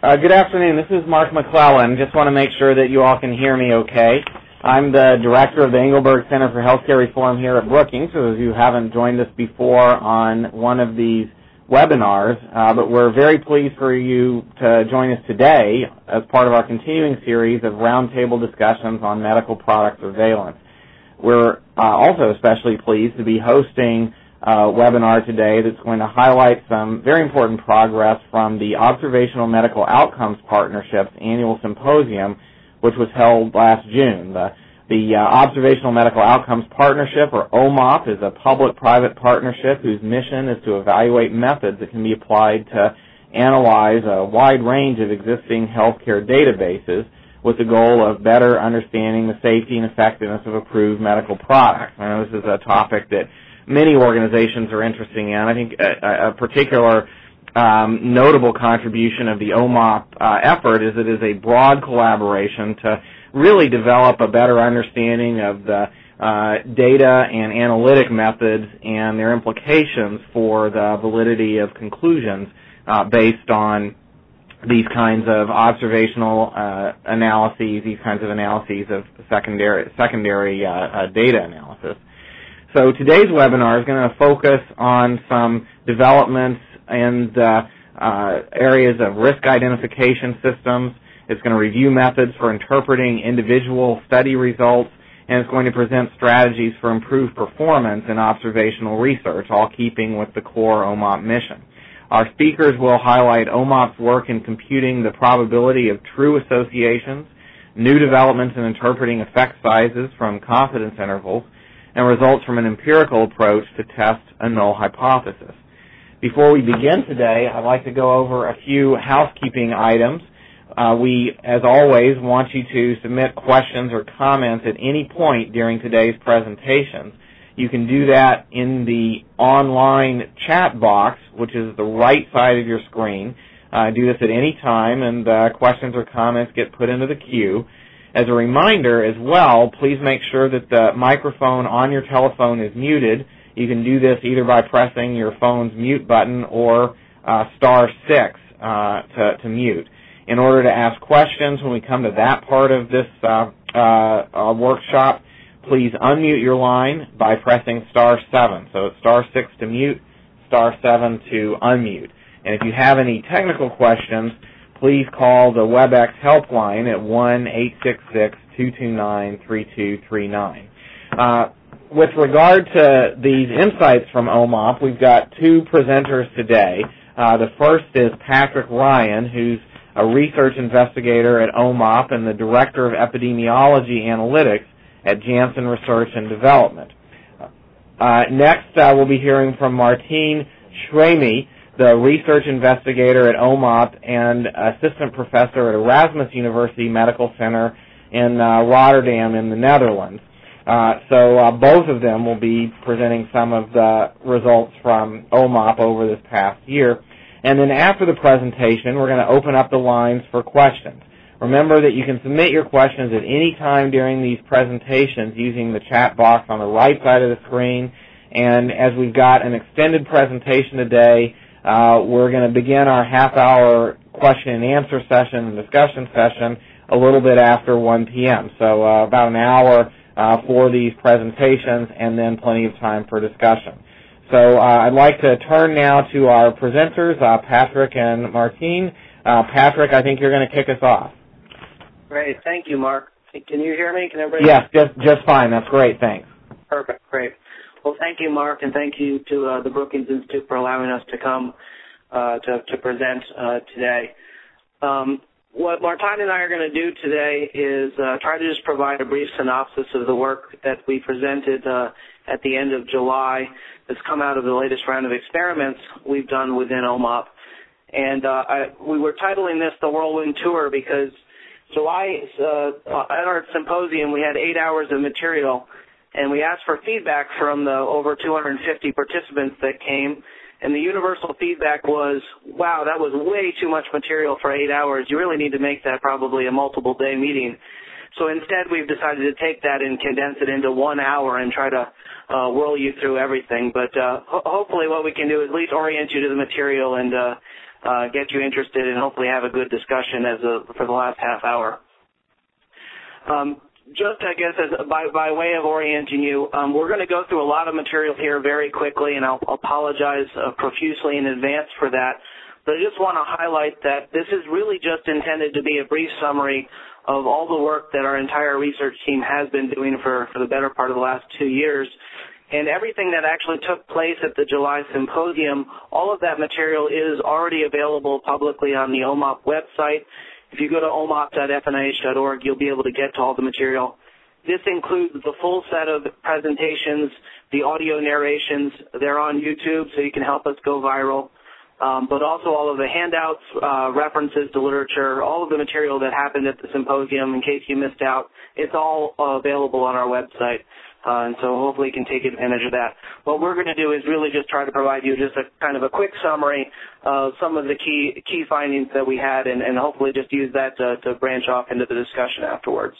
Good afternoon. This is Mark McClellan. Just want to make sure that you all can hear me okay. I'm the director of the Engelberg Center for Healthcare Reform here at Brookings, so if you haven't joined us before on one of these webinars, but we're very pleased for you to join us today as part of our continuing series of roundtable discussions on medical product surveillance. We're also especially pleased to be hosting a webinar today that's going to highlight some very important progress from the Observational Medical Outcomes Partnership's annual symposium, which was held last June. The Observational Medical Outcomes Partnership, or OMOP, is a public-private partnership whose mission is to evaluate methods that can be applied to analyze a wide range of existing healthcare databases with the goal of better understanding the safety and effectiveness of approved medical products. I know this is a topic that many organizations are interested in. I think a particular notable contribution of the OMOP effort is it is a broad collaboration to really develop a better understanding of the data and analytic methods and their implications for the validity of conclusions based on these kinds of observational analyses, these kinds of analyses of secondary data analysis. So today's webinar is going to focus on some developments in the areas of risk identification systems. It's going to review methods for interpreting individual study results, and it's going to present strategies for improved performance in observational research, all keeping with the core OMOP mission. Our speakers will highlight OMOP's work in computing the probability of true associations, new developments in interpreting effect sizes from confidence intervals, and results from an empirical approach to test a null hypothesis. Before we begin today, I'd like to go over a few housekeeping items. We, as always, want you to submit questions or comments at any point during today's presentations. You can do that in the online chat box, which is the right side of your screen. Do this at any time, and questions or comments get put into the queue. As a reminder as well, please make sure that the microphone on your telephone is muted. You can do this either by pressing your phone's mute button or *6 to mute. In order to ask questions when we come to that part of this workshop, please unmute your line by pressing *7. So it's *6 to mute, *7 to unmute. And if you have any technical questions, please call the WebEx helpline at 1-866-229-3239. With regard to these insights from OMOP, we've got two presenters today. The first is Patrick Ryan, who's a research investigator at OMOP and the Director of Epidemiology Analytics at Janssen Research and Development. Next, we'll be hearing from Martine Schreme, the research investigator at OMOP and assistant professor at Erasmus University Medical Center in Rotterdam in the Netherlands. So both of them will be presenting some of the results from OMOP over this past year. And then after the presentation, we're going to open up the lines for questions. Remember that you can submit your questions at any time during these presentations using the chat box on the right side of the screen. And as we've got an extended presentation today, we're going to begin our half-hour question and answer session and discussion session a little bit after 1 p.m. So about an hour for these presentations and then plenty of time for discussion. So I'd like to turn now to our presenters, Patrick and Martine. Patrick, I think you're going to kick us off. Great. Thank you, Mark. Can you hear me? Can everybody? Yes, just fine. That's great. Thanks. Perfect. Great. Well, thank you, Mark, and thank you to the Brookings Institute for allowing us to come to present today. What Martine and I are going to do today is try to just provide a brief synopsis of the work that we presented at the end of July that's come out of the latest round of experiments we've done within OMOP. And we were titling this the Whirlwind Tour because July, at our symposium, we had 8 hours of material, and we asked for feedback from the over 250 participants that came. And the universal feedback was, wow, that was way too much material for 8 hours. You really need to make that probably a multiple-day meeting. So instead, we've decided to take that and condense it into 1 hour and try to whirl you through everything. But hopefully what we can do is at least orient you to the material and get you interested and hopefully have a good discussion for the last half hour. Just, I guess, by way of orienting you, we're going to go through a lot of material here very quickly, and I'll apologize profusely in advance for that. But I just want to highlight that this is really just intended to be a brief summary of all the work that our entire research team has been doing for the better part of the last 2 years. And everything that actually took place at the July symposium, all of that material is already available publicly on the OMOP website. If you go to omop.fnih.org, you'll be able to get to all the material. This includes the full set of presentations, the audio narrations. They're on YouTube, so you can help us go viral. But also all of the handouts, references to literature, all of the material that happened at the symposium, in case you missed out, it's all available on our website. And so hopefully you can take advantage of that. What we're going to do is really just try to provide you just a kind of a quick summary of some of the key findings that we had, and hopefully just use that to branch off into the discussion afterwards.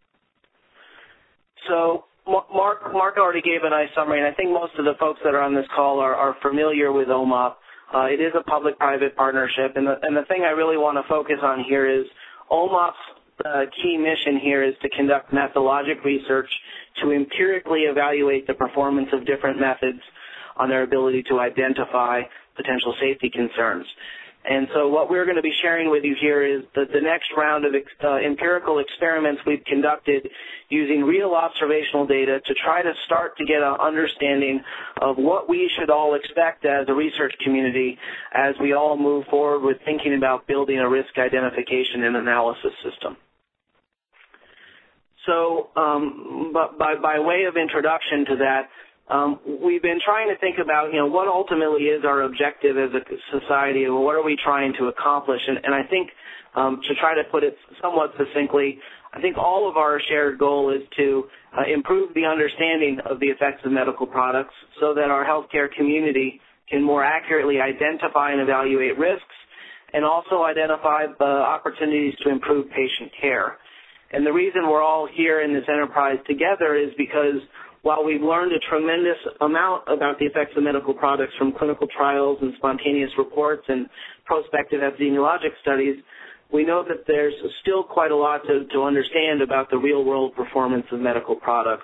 So Mark already gave a nice summary, and I think most of the folks that are on this call are familiar with OMOP. It is a public-private partnership, and the thing I really want to focus on here is OMOP's key mission here is to conduct methodologic research to empirically evaluate the performance of different methods on their ability to identify potential safety concerns. And so what we're going to be sharing with you here is the next round of empirical experiments we've conducted using real observational data to try to start to get an understanding of what we should all expect as a research community as we all move forward with thinking about building a risk identification and analysis system. So by way of introduction to that, we've been trying to think about, what ultimately is our objective as a society, or what are we trying to accomplish? And I think, to try to put it somewhat succinctly, I think all of our shared goal is to improve the understanding of the effects of medical products so that our healthcare community can more accurately identify and evaluate risks, and also identify opportunities to improve patient care. And the reason we're all here in this enterprise together is because while we've learned a tremendous amount about the effects of medical products from clinical trials and spontaneous reports and prospective epidemiologic studies, we know that there's still quite a lot to understand about the real-world performance of medical products.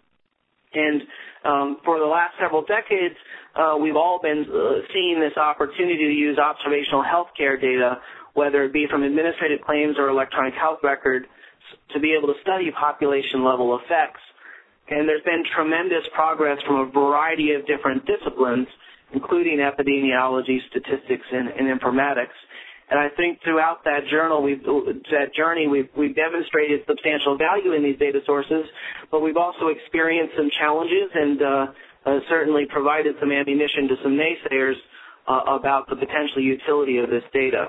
And for the last several decades, we've all been seeing this opportunity to use observational healthcare data, whether it be from administrative claims or electronic health record, to be able to study population-level effects. And there's been tremendous progress from a variety of different disciplines, including epidemiology, statistics, and informatics. And I think throughout that journey, we've demonstrated substantial value in these data sources, but we've also experienced some challenges and certainly provided some ammunition to some naysayers about the potential utility of this data.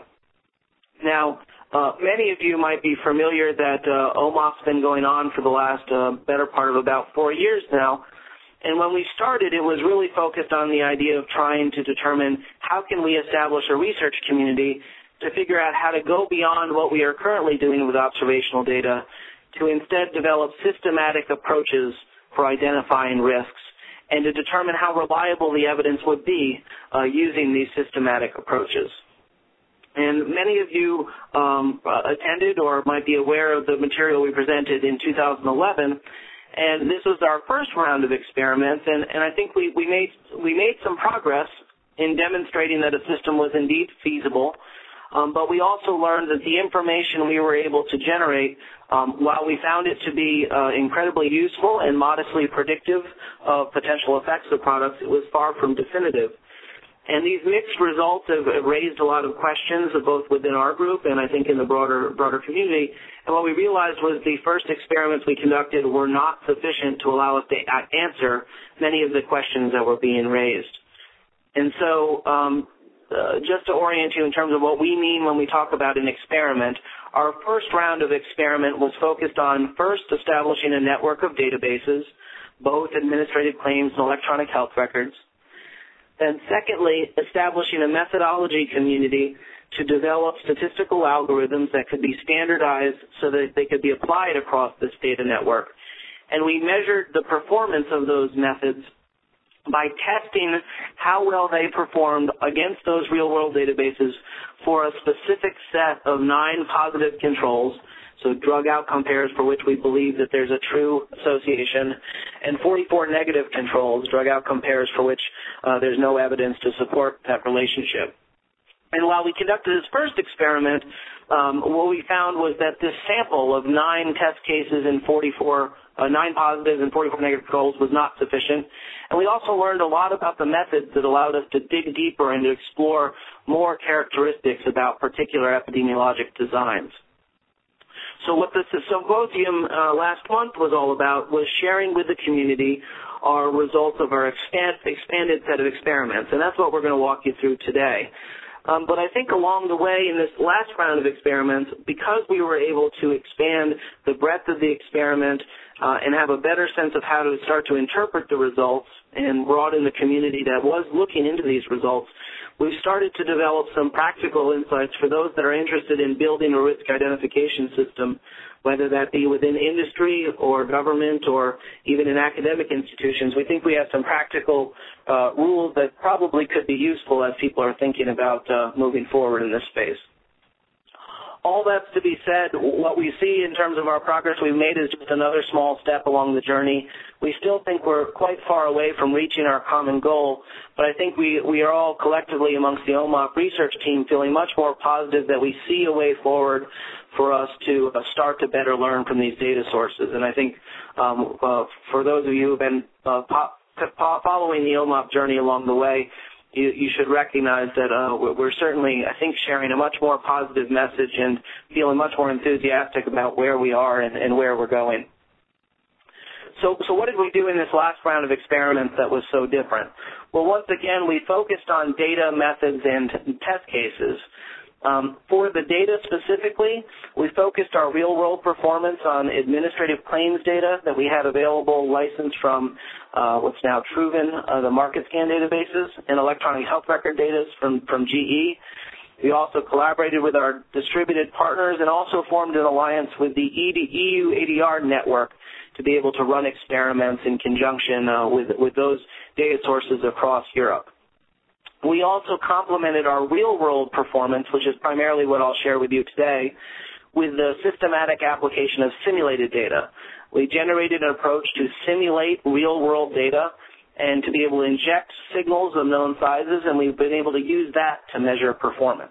Now, many of you might be familiar that OMOP's been going on for the last better part of about 4 years now. And when we started, it was really focused on the idea of trying to determine how can we establish a research community to figure out how to go beyond what we are currently doing with observational data to instead develop systematic approaches for identifying risks and to determine how reliable the evidence would be using these systematic approaches. And many of you attended or might be aware of the material we presented in 2011, and this was our first round of experiments, and I think we made some progress in demonstrating that a system was indeed feasible, but we also learned that the information we were able to generate, while we found it to be incredibly useful and modestly predictive of potential effects of products, it was far from definitive. And these mixed results have raised a lot of questions, both within our group and I think in the broader community. And what we realized was the first experiments we conducted were not sufficient to allow us to answer many of the questions that were being raised. And so just to orient you in terms of what we mean when we talk about an experiment, our first round of experiment was focused on first establishing a network of databases, both administrative claims and electronic health records. And secondly, establishing a methodology community to develop statistical algorithms that could be standardized so that they could be applied across this data network. And we measured the performance of those methods by testing how well they performed against those real-world databases for a specific set of 9 positive controls, so drug outcome pairs for which we believe that there's a true association, and 44 negative controls, drug outcome pairs for which there's no evidence to support that relationship. And while we conducted this first experiment, what we found was that this sample of 9 test cases and 9 positives and 44 negative controls was not sufficient. And we also learned a lot about the methods that allowed us to dig deeper and to explore more characteristics about particular epidemiologic designs. So what the symposium last month was all about was sharing with the community our results of our expanded set of experiments, and that's what we're going to walk you through today. But I think along the way in this last round of experiments, because we were able to expand the breadth of the experiment and have a better sense of how to start to interpret the results and broaden the community that was looking into these results, we've started to develop some practical insights for those that are interested in building a risk identification system, whether that be within industry or government or even in academic institutions. We think we have some practical rules that probably could be useful as people are thinking about moving forward in this space. All that's to be said, what we see in terms of our progress we've made is just another small step along the journey. We still think we're quite far away from reaching our common goal, but I think we are all collectively amongst the OMOP research team feeling much more positive that we see a way forward for us to start to better learn from these data sources. And I think for those of you who have been following the OMOP journey along the way, you should recognize that we're certainly, I think, sharing a much more positive message and feeling much more enthusiastic about where we are and where we're going. So what did we do in this last round of experiments that was so different? Well, once again, we focused on data, methods, and test cases. For the data specifically, we focused our real-world performance on administrative claims data that we had available licensed from what's now Truven, the MarketScan databases, and electronic health record data from GE. We also collaborated with our distributed partners and also formed an alliance with the EU ADR network to be able to run experiments in conjunction with those data sources across Europe. We also complemented our real-world performance, which is primarily what I'll share with you today, with the systematic application of simulated data. We generated an approach to simulate real-world data and to be able to inject signals of known sizes, and we've been able to use that to measure performance.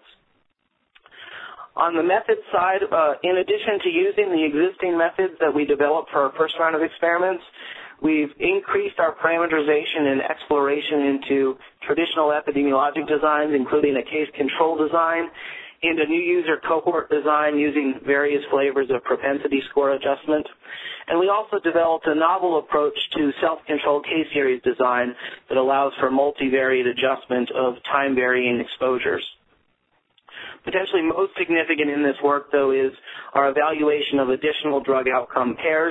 On the method side, in addition to using the existing methods that we developed for our first round of experiments, we've increased our parameterization and exploration into traditional epidemiologic designs, including a case control design, and a new user cohort design using various flavors of propensity score adjustment. And we also developed a novel approach to self-controlled case series design that allows for multivariate adjustment of time-varying exposures. Potentially most significant in this work, though, is our evaluation of additional drug outcome pairs.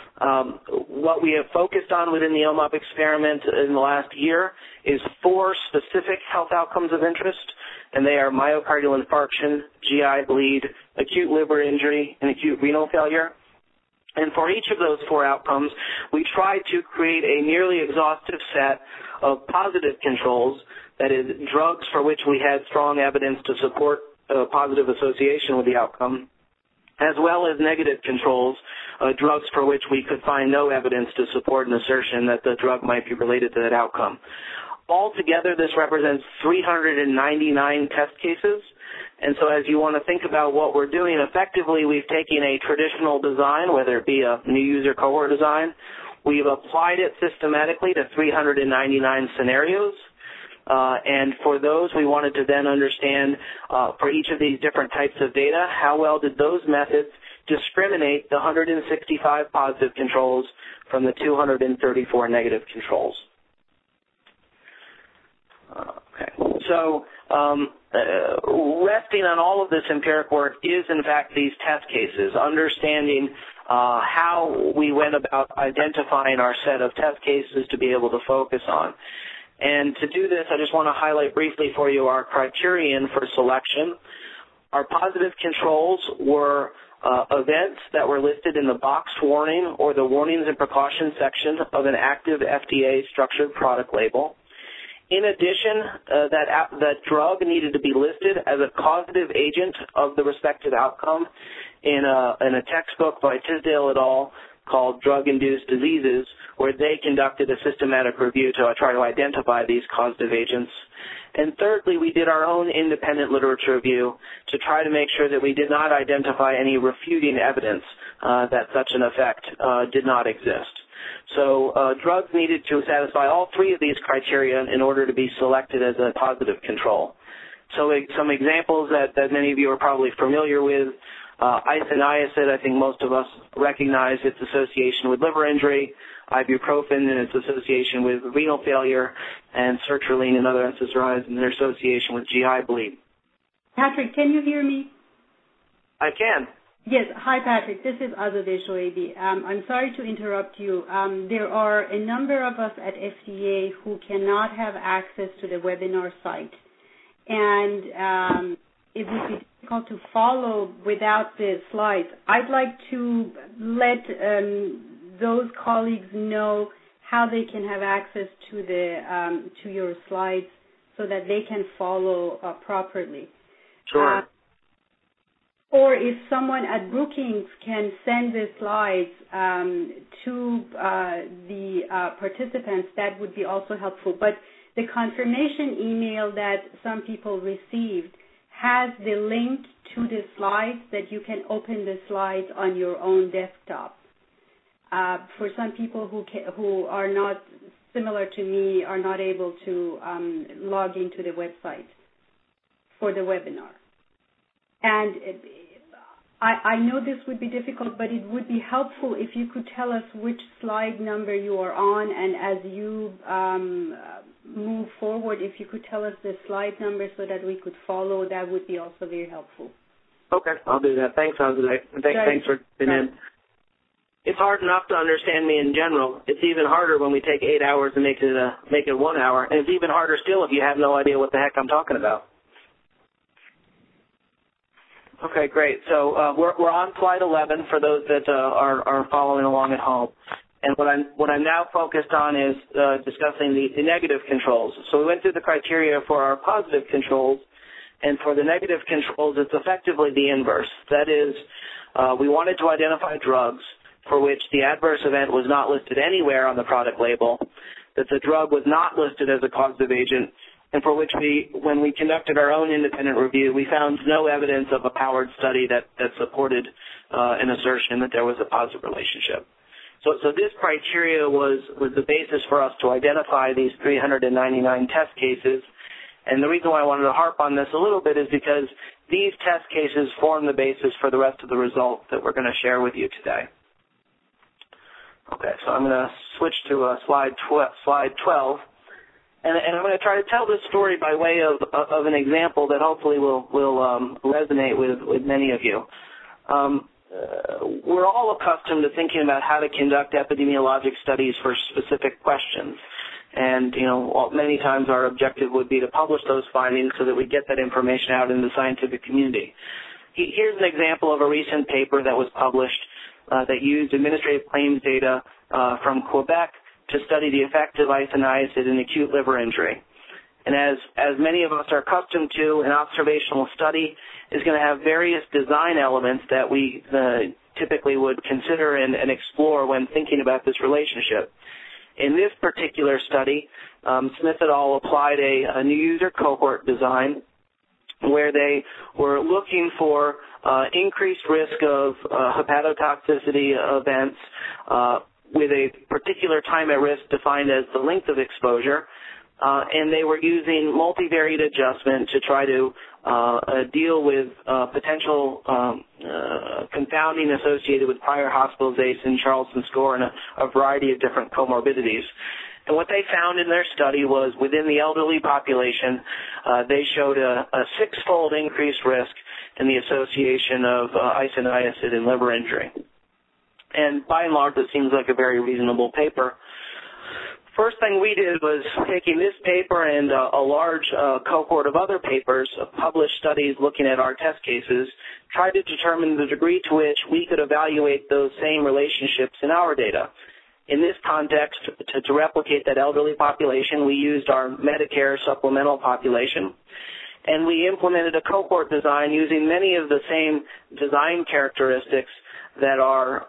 What we have focused on within the OMOP experiment in the last year is 4 specific health outcomes of interest, and they are myocardial infarction, GI bleed, acute liver injury, and acute renal failure. And for each of those 4 outcomes, we tried to create a nearly exhaustive set of positive controls, that is, drugs for which we had strong evidence to support a positive association with the outcome, as well as negative controls, drugs for which we could find no evidence to support an assertion that the drug might be related to that outcome. Altogether, this represents 399 test cases, and so as you want to think about what we're doing, effectively we've taken a traditional design, whether it be a new user cohort design, we've applied it systematically to 399 scenarios, and for those, we wanted to then understand for each of these different types of data, how well did those methods discriminate the 165 positive controls from the 234 negative controls. Okay. So resting on all of this empiric work is, in fact, these test cases, understanding how we went about identifying our set of test cases to be able to focus on. And to do this, I just want to highlight briefly for you our criterion for selection. Our positive controls were events that were listed in the boxed warning or the warnings and precautions section of an active FDA structured product label. In addition, that drug needed to be listed as a causative agent of the respective outcome in a textbook by Tisdale et al. Called Drug-Induced Diseases, where they conducted a systematic review to try to identify these causative agents. And thirdly, we did our own independent literature review to try to make sure that we did not identify any refuting evidence that such an effect did not exist. So drugs needed to satisfy all three of these criteria in order to be selected as a positive control. So some examples that many of you are probably familiar with. Isoniazid, I think most of us recognize its association with liver injury, ibuprofen and its association with renal failure, and sertraline and other SSRIs and their association with GI bleed. Patrick, can you hear me? I can. Yes. Hi, Patrick. This is Azadeh Shoaibi. I'm sorry to interrupt you. There are a number of us at FDA who cannot have access to the webinar site, and it would be difficult to follow without the slides. I'd like to let those colleagues know how they can have access to to your slides so that they can follow properly. Sure. Or if someone at Brookings can send the slides to the participants, that would be also helpful. But the confirmation email that some people received has the link to the slides that you can open the slides on your own desktop. For some people who are not similar to me, are not able to log into the website for the webinar. And I know this would be difficult, but it would be helpful if you could tell us which slide number you are on, and as you move forward, if you could tell us the slide number so that we could follow, that would be also very helpful. Okay, I'll do that. Thanks, Azadeh. Thanks for being in. It's hard enough to understand me in general. It's even harder when we take 8 hours and make it 1 hour, and it's even harder still if you have no idea what the heck I'm talking about. Okay, great. So we're on slide 11 for those that are following along at home. And what I'm now focused on is discussing the negative controls. So we went through the criteria for our positive controls, and for the negative controls, it's effectively the inverse. That is, we wanted to identify drugs for which the adverse event was not listed anywhere on the product label, that the drug was not listed as a causative agent, and for which when we conducted our own independent review, we found no evidence of a powered study that supported an assertion that there was a positive relationship. So this criteria was the basis for us to identify these 399 test cases. And the reason why I wanted to harp on this a little bit is because these test cases form the basis for the rest of the results that we're going to share with you today. Okay, so I'm going to switch to slide 12. And I'm going to try to tell this story by way of an example that hopefully will resonate with many of you. We're all accustomed to thinking about how to conduct epidemiologic studies for specific questions. And, many times our objective would be to publish those findings so that we get that information out in the scientific community. Here's an example of a recent paper that was published that used administrative claims data from Quebec to study the effect of isoniazid in acute liver injury. And as many of us are accustomed to, an observational study is going to have various design elements that we typically would consider and explore when thinking about this relationship. In this particular study, Smith et al. Applied a new user cohort design where they were looking for increased risk of hepatotoxicity events with a particular time at risk defined as the length of exposure, and they were using multivariate adjustment to try to deal with potential confounding associated with prior hospitalization, Charleston score, and a variety of different comorbidities. And what they found in their study was within the elderly population, they showed a six-fold increased risk in the association of isoniazid and liver injury. And by and large, it seems like a very reasonable paper. first thing we did was taking this paper and a large cohort of other papers, published studies looking at our test cases, tried to determine the degree to which we could evaluate those same relationships in our data. In this context, to replicate that elderly population, we used our Medicare supplemental population, and we implemented a cohort design using many of the same design characteristics that are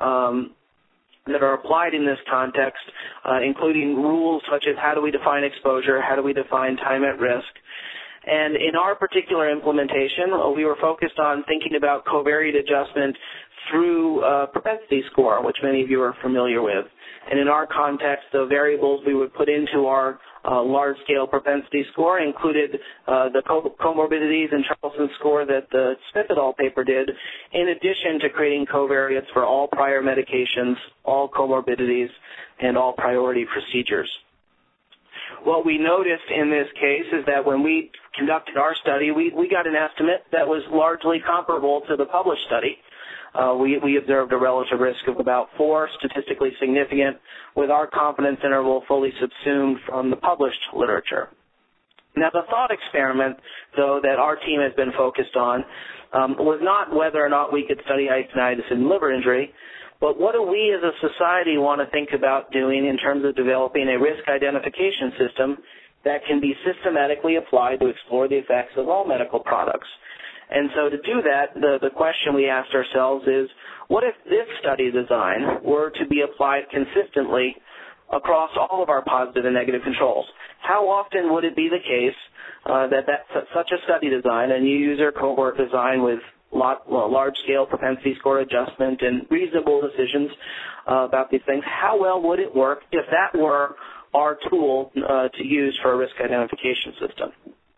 applied in this context, including rules such as how do we define exposure, how do we define time at risk. And in our particular implementation, we were focused on thinking about covariate adjustment through propensity score, which many of you are familiar with. And in our context, the variables we would put into our large-scale propensity score included the comorbidities and Charlson score that the Smith et al. Paper did, in addition to creating covariates for all prior medications, all comorbidities, and all priority procedures. What we noticed in this case is that when we conducted our study, we got an estimate that was largely comparable to the published study. We observed a relative risk of about 4, statistically significant, with our confidence interval fully subsumed from the published literature. Now, the thought experiment, though, that our team has been focused on was not whether or not we could study istinitis in liver injury, but what do we as a society want to think about doing in terms of developing a risk identification system that can be systematically applied to explore the effects of all medical products? And so to do that, the question we asked ourselves is, what if this study design were to be applied consistently across all of our positive and negative controls? How often would it be the case that such a study design, a new user cohort design with large-scale propensity score adjustment and reasonable decisions about these things, how well would it work if that were our tool to use for a risk identification system?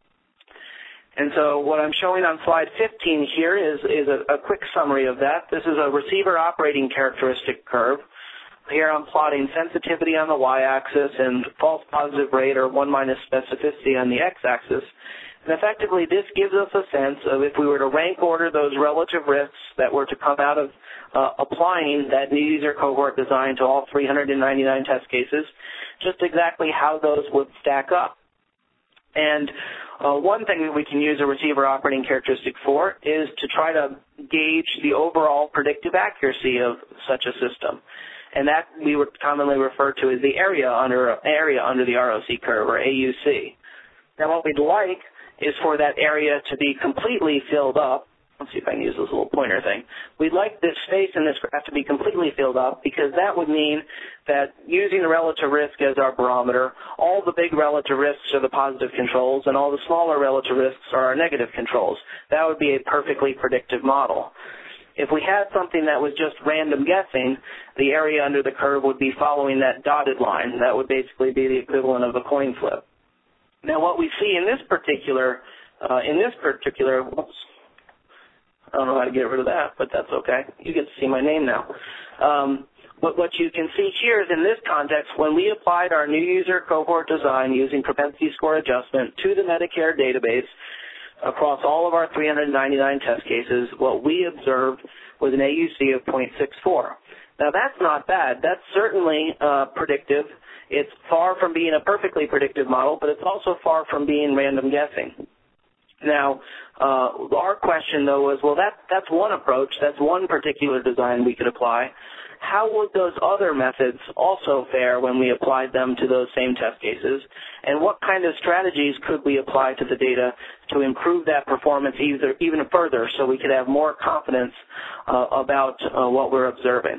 And so what I'm showing on slide 15 here is a quick summary of that. This is a receiver operating characteristic curve. Here I'm plotting sensitivity on the y-axis and false positive rate or 1 minus specificity on the x-axis. And effectively, this gives us a sense of if we were to rank order those relative risks that were to come out of applying that new user cohort design to all 399 test cases, just exactly how those would stack up. And one thing that we can use a receiver operating characteristic for is to try to gauge the overall predictive accuracy of such a system. And that we would commonly refer to as the area under the ROC curve, or AUC. Now, what we'd like is for that area to be completely filled up. Let's see if I can use this little pointer thing. We'd like this space in this graph to be completely filled up because that would mean that using the relative risk as our barometer, all the big relative risks are the positive controls and all the smaller relative risks are our negative controls. That would be a perfectly predictive model. If we had something that was just random guessing, the area under the curve would be following that dotted line. That would basically be the equivalent of a coin flip. Now, what we see in this particular, whoops, I don't know how to get rid of that, but that's okay. You get to see my name now. But what you can see here is in this context, when we applied our new user cohort design using propensity score adjustment to the Medicare database across all of our 399 test cases, what we observed was an AUC of 0.64. Now, that's not bad. That's certainly predictive. It's far from being a perfectly predictive model, but it's also far from being random guessing. Now, our question, though, was, well, that's one approach. That's one particular design we could apply. How would those other methods also fare when we applied them to those same test cases? And what kind of strategies could we apply to the data to improve that performance even further so we could have more confidence about what we're observing?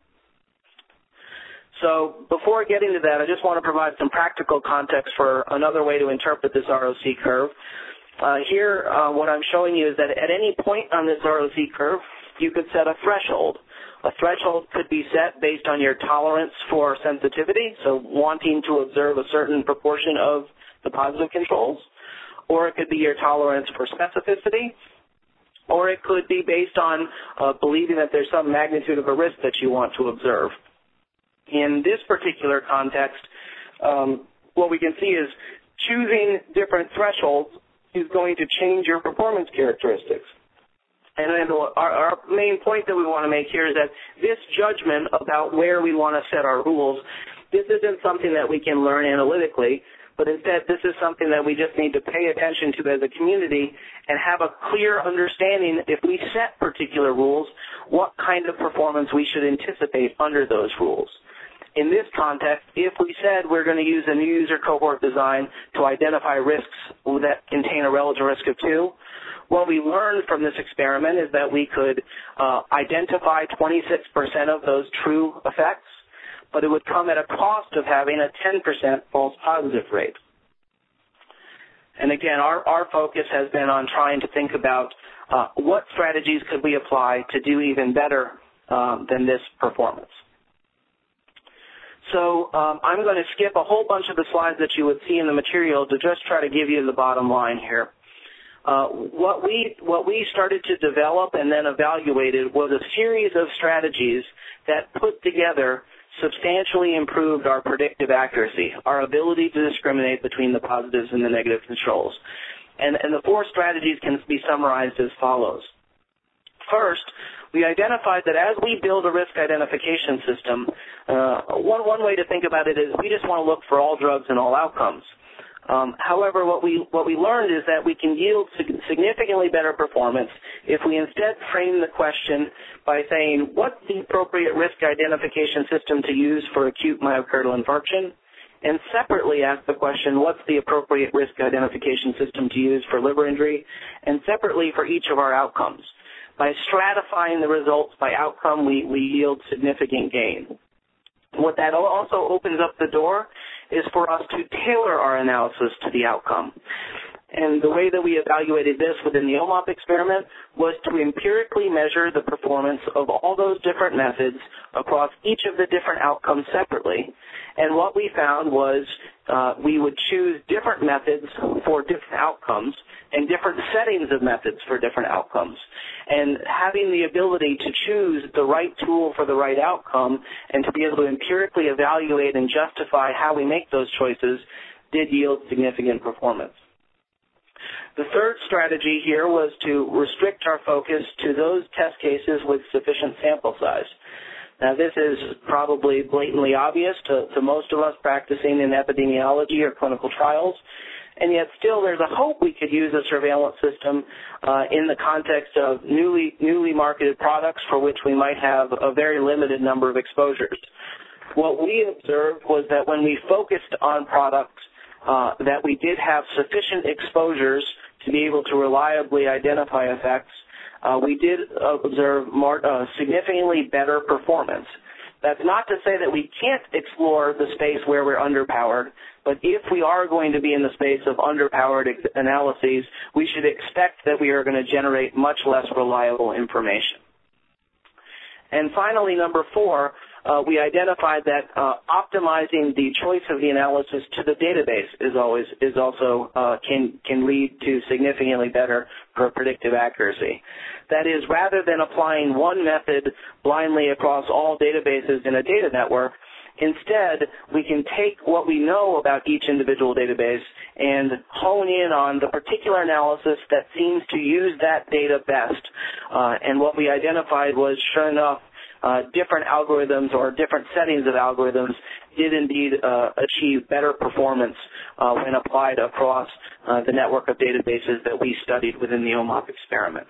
So before getting to that, I just want to provide some practical context for another way to interpret this ROC curve. Here, what I'm showing you is that at any point on this ROC curve, you could set a threshold. A threshold could be set based on your tolerance for sensitivity, so wanting to observe a certain proportion of the positive controls, or it could be your tolerance for specificity, or it could be based on believing that there's some magnitude of a risk that you want to observe. In this particular context, what we can see is choosing different thresholds is going to change your performance characteristics. And our main point that we want to make here is that this judgment about where we want to set our rules this isn't something that we can learn analytically, but instead this is something that we just need to pay attention to as a community and have a clear understanding, if we set particular rules, what kind of performance we should anticipate under those rules. In this context, if we said we're going to use a new user cohort design to identify risks that contain a relative risk of 2, what we learned from this experiment is that we could identify 26% of those true effects, but it would come at a cost of having a 10% false positive rate. And again, our focus has been on trying to think about what strategies could we apply to do even better than this performance. So I'm going to skip a whole bunch of the slides that you would see in the material to just try to give you the bottom line here. What we started to develop and then evaluated was a series of strategies that put together substantially improved our predictive accuracy, our ability to discriminate between the positives and the negative controls. And the 4 strategies can be summarized as follows. First, we identified that as we build a risk identification system, one way to think about it is we just want to look for all drugs and all outcomes. However, what we learned is that we can yield significantly better performance if we instead frame the question by saying, what's the appropriate risk identification system to use for acute myocardial infarction? And separately ask the question, what's the appropriate risk identification system to use for liver injury? And separately for each of our outcomes. By stratifying the results by outcome, we yield significant gain. What that also opens up the door is for us to tailor our analysis to the outcome. And the way that we evaluated this within the OMOP experiment was to empirically measure the performance of all those different methods across each of the different outcomes separately. And what we found was we would choose different methods for different outcomes and different settings of methods for different outcomes. And having the ability to choose the right tool for the right outcome and to be able to empirically evaluate and justify how we make those choices did yield significant performance. The third strategy here was to restrict our focus to those test cases with sufficient sample size. Now, this is probably blatantly obvious to most of us practicing in epidemiology or clinical trials, and yet still there's a hope we could use a surveillance system in the context of newly marketed products for which we might have a very limited number of exposures. What we observed was that when we focused on products that we did have sufficient exposures to be able to reliably identify effects, we did observe significantly better performance. That's not to say that we can't explore the space where we're underpowered, but if we are going to be in the space of underpowered analyses, we should expect that we are going to generate much less reliable information. And finally, number 4, we identified that optimizing the choice of the analysis to the database is also can lead to significantly better predictive accuracy. That is, rather than applying one method blindly across all databases in a data network, instead we can take what we know about each individual database and hone in on the particular analysis that seems to use that data best. And what we identified was, sure enough, different algorithms or different settings of algorithms did indeed achieve better performance when applied across the network of databases that we studied within the OMOP experiment.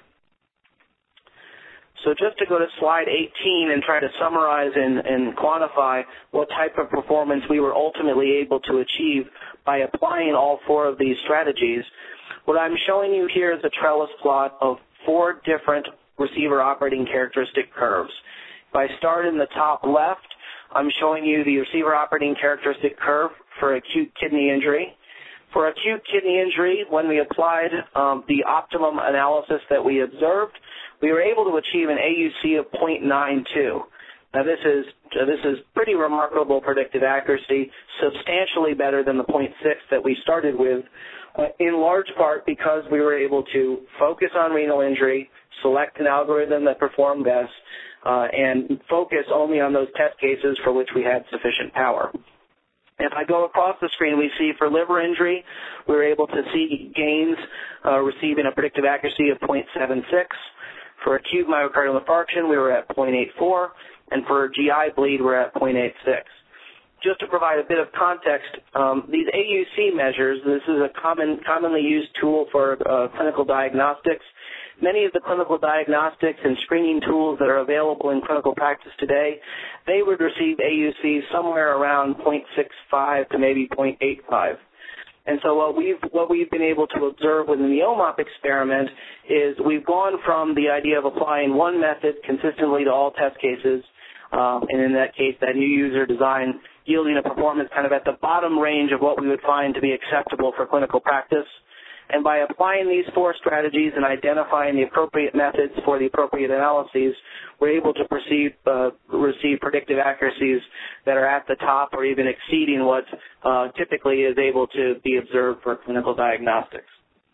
So just to go to slide 18 and try to summarize and quantify what type of performance we were ultimately able to achieve by applying all 4 of these strategies, what I'm showing you here is a trellis plot of 4 different receiver operating characteristic curves. If I start in the top left, I'm showing you the receiver operating characteristic curve for acute kidney injury. For acute kidney injury, when we applied the optimum analysis that we observed, we were able to achieve an AUC of 0.92. Now, this is pretty remarkable predictive accuracy, substantially better than the 0.6 that we started with, in large part because we were able to focus on renal injury, select an algorithm that performed best, and focus only on those test cases for which we had sufficient power. If I go across the screen, we see for liver injury, we were able to see gains receiving a predictive accuracy of 0.76. For acute myocardial infarction, we were at 0.84, and for GI bleed, we're at 0.86. just to provide a bit of context, these AUC measures, this is a commonly used tool for clinical diagnostics. Many of the clinical diagnostics and screening tools that are available in clinical practice today, they would receive AUC somewhere around 0.65 to maybe 0.85. And so what we've been able to observe within the OMOP experiment is we've gone from the idea of applying one method consistently to all test cases, and in that case, that new user design yielding a performance kind of at the bottom range of what we would find to be acceptable for clinical practice. And by applying these 4 strategies and identifying the appropriate methods for the appropriate analyses, we're able to receive predictive accuracies that are at the top or even exceeding what typically is able to be observed for clinical diagnostics.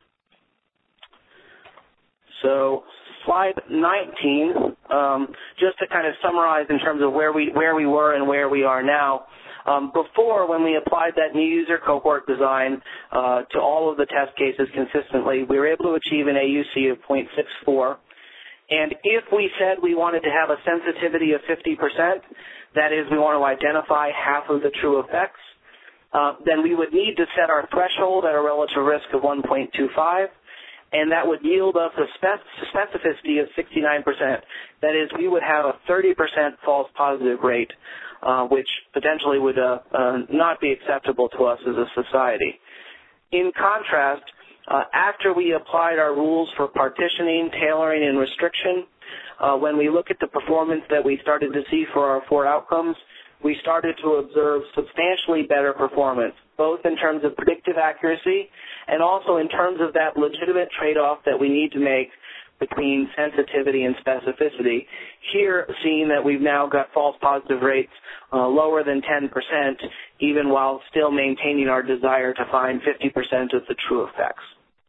So slide 19, just to kind of summarize in terms of where we were and where we are now. Before, when we applied that new user cohort design to all of the test cases consistently, we were able to achieve an AUC of 0.64. And if we said we wanted to have a sensitivity of 50%, that is, we want to identify half of the true effects, then we would need to set our threshold at a relative risk of 1.25, and that would yield us a specificity of 69%. That is, we would have a 30% false positive rate, which potentially would not be acceptable to us as a society. In contrast, after we applied our rules for partitioning, tailoring, and restriction, when we look at the performance that we started to see for our 4 outcomes, we started to observe substantially better performance, both in terms of predictive accuracy and also in terms of that legitimate trade-off that we need to make between sensitivity and specificity. Here, seeing that we've now got false positive rates lower than 10%, even while still maintaining our desire to find 50% of the true effects.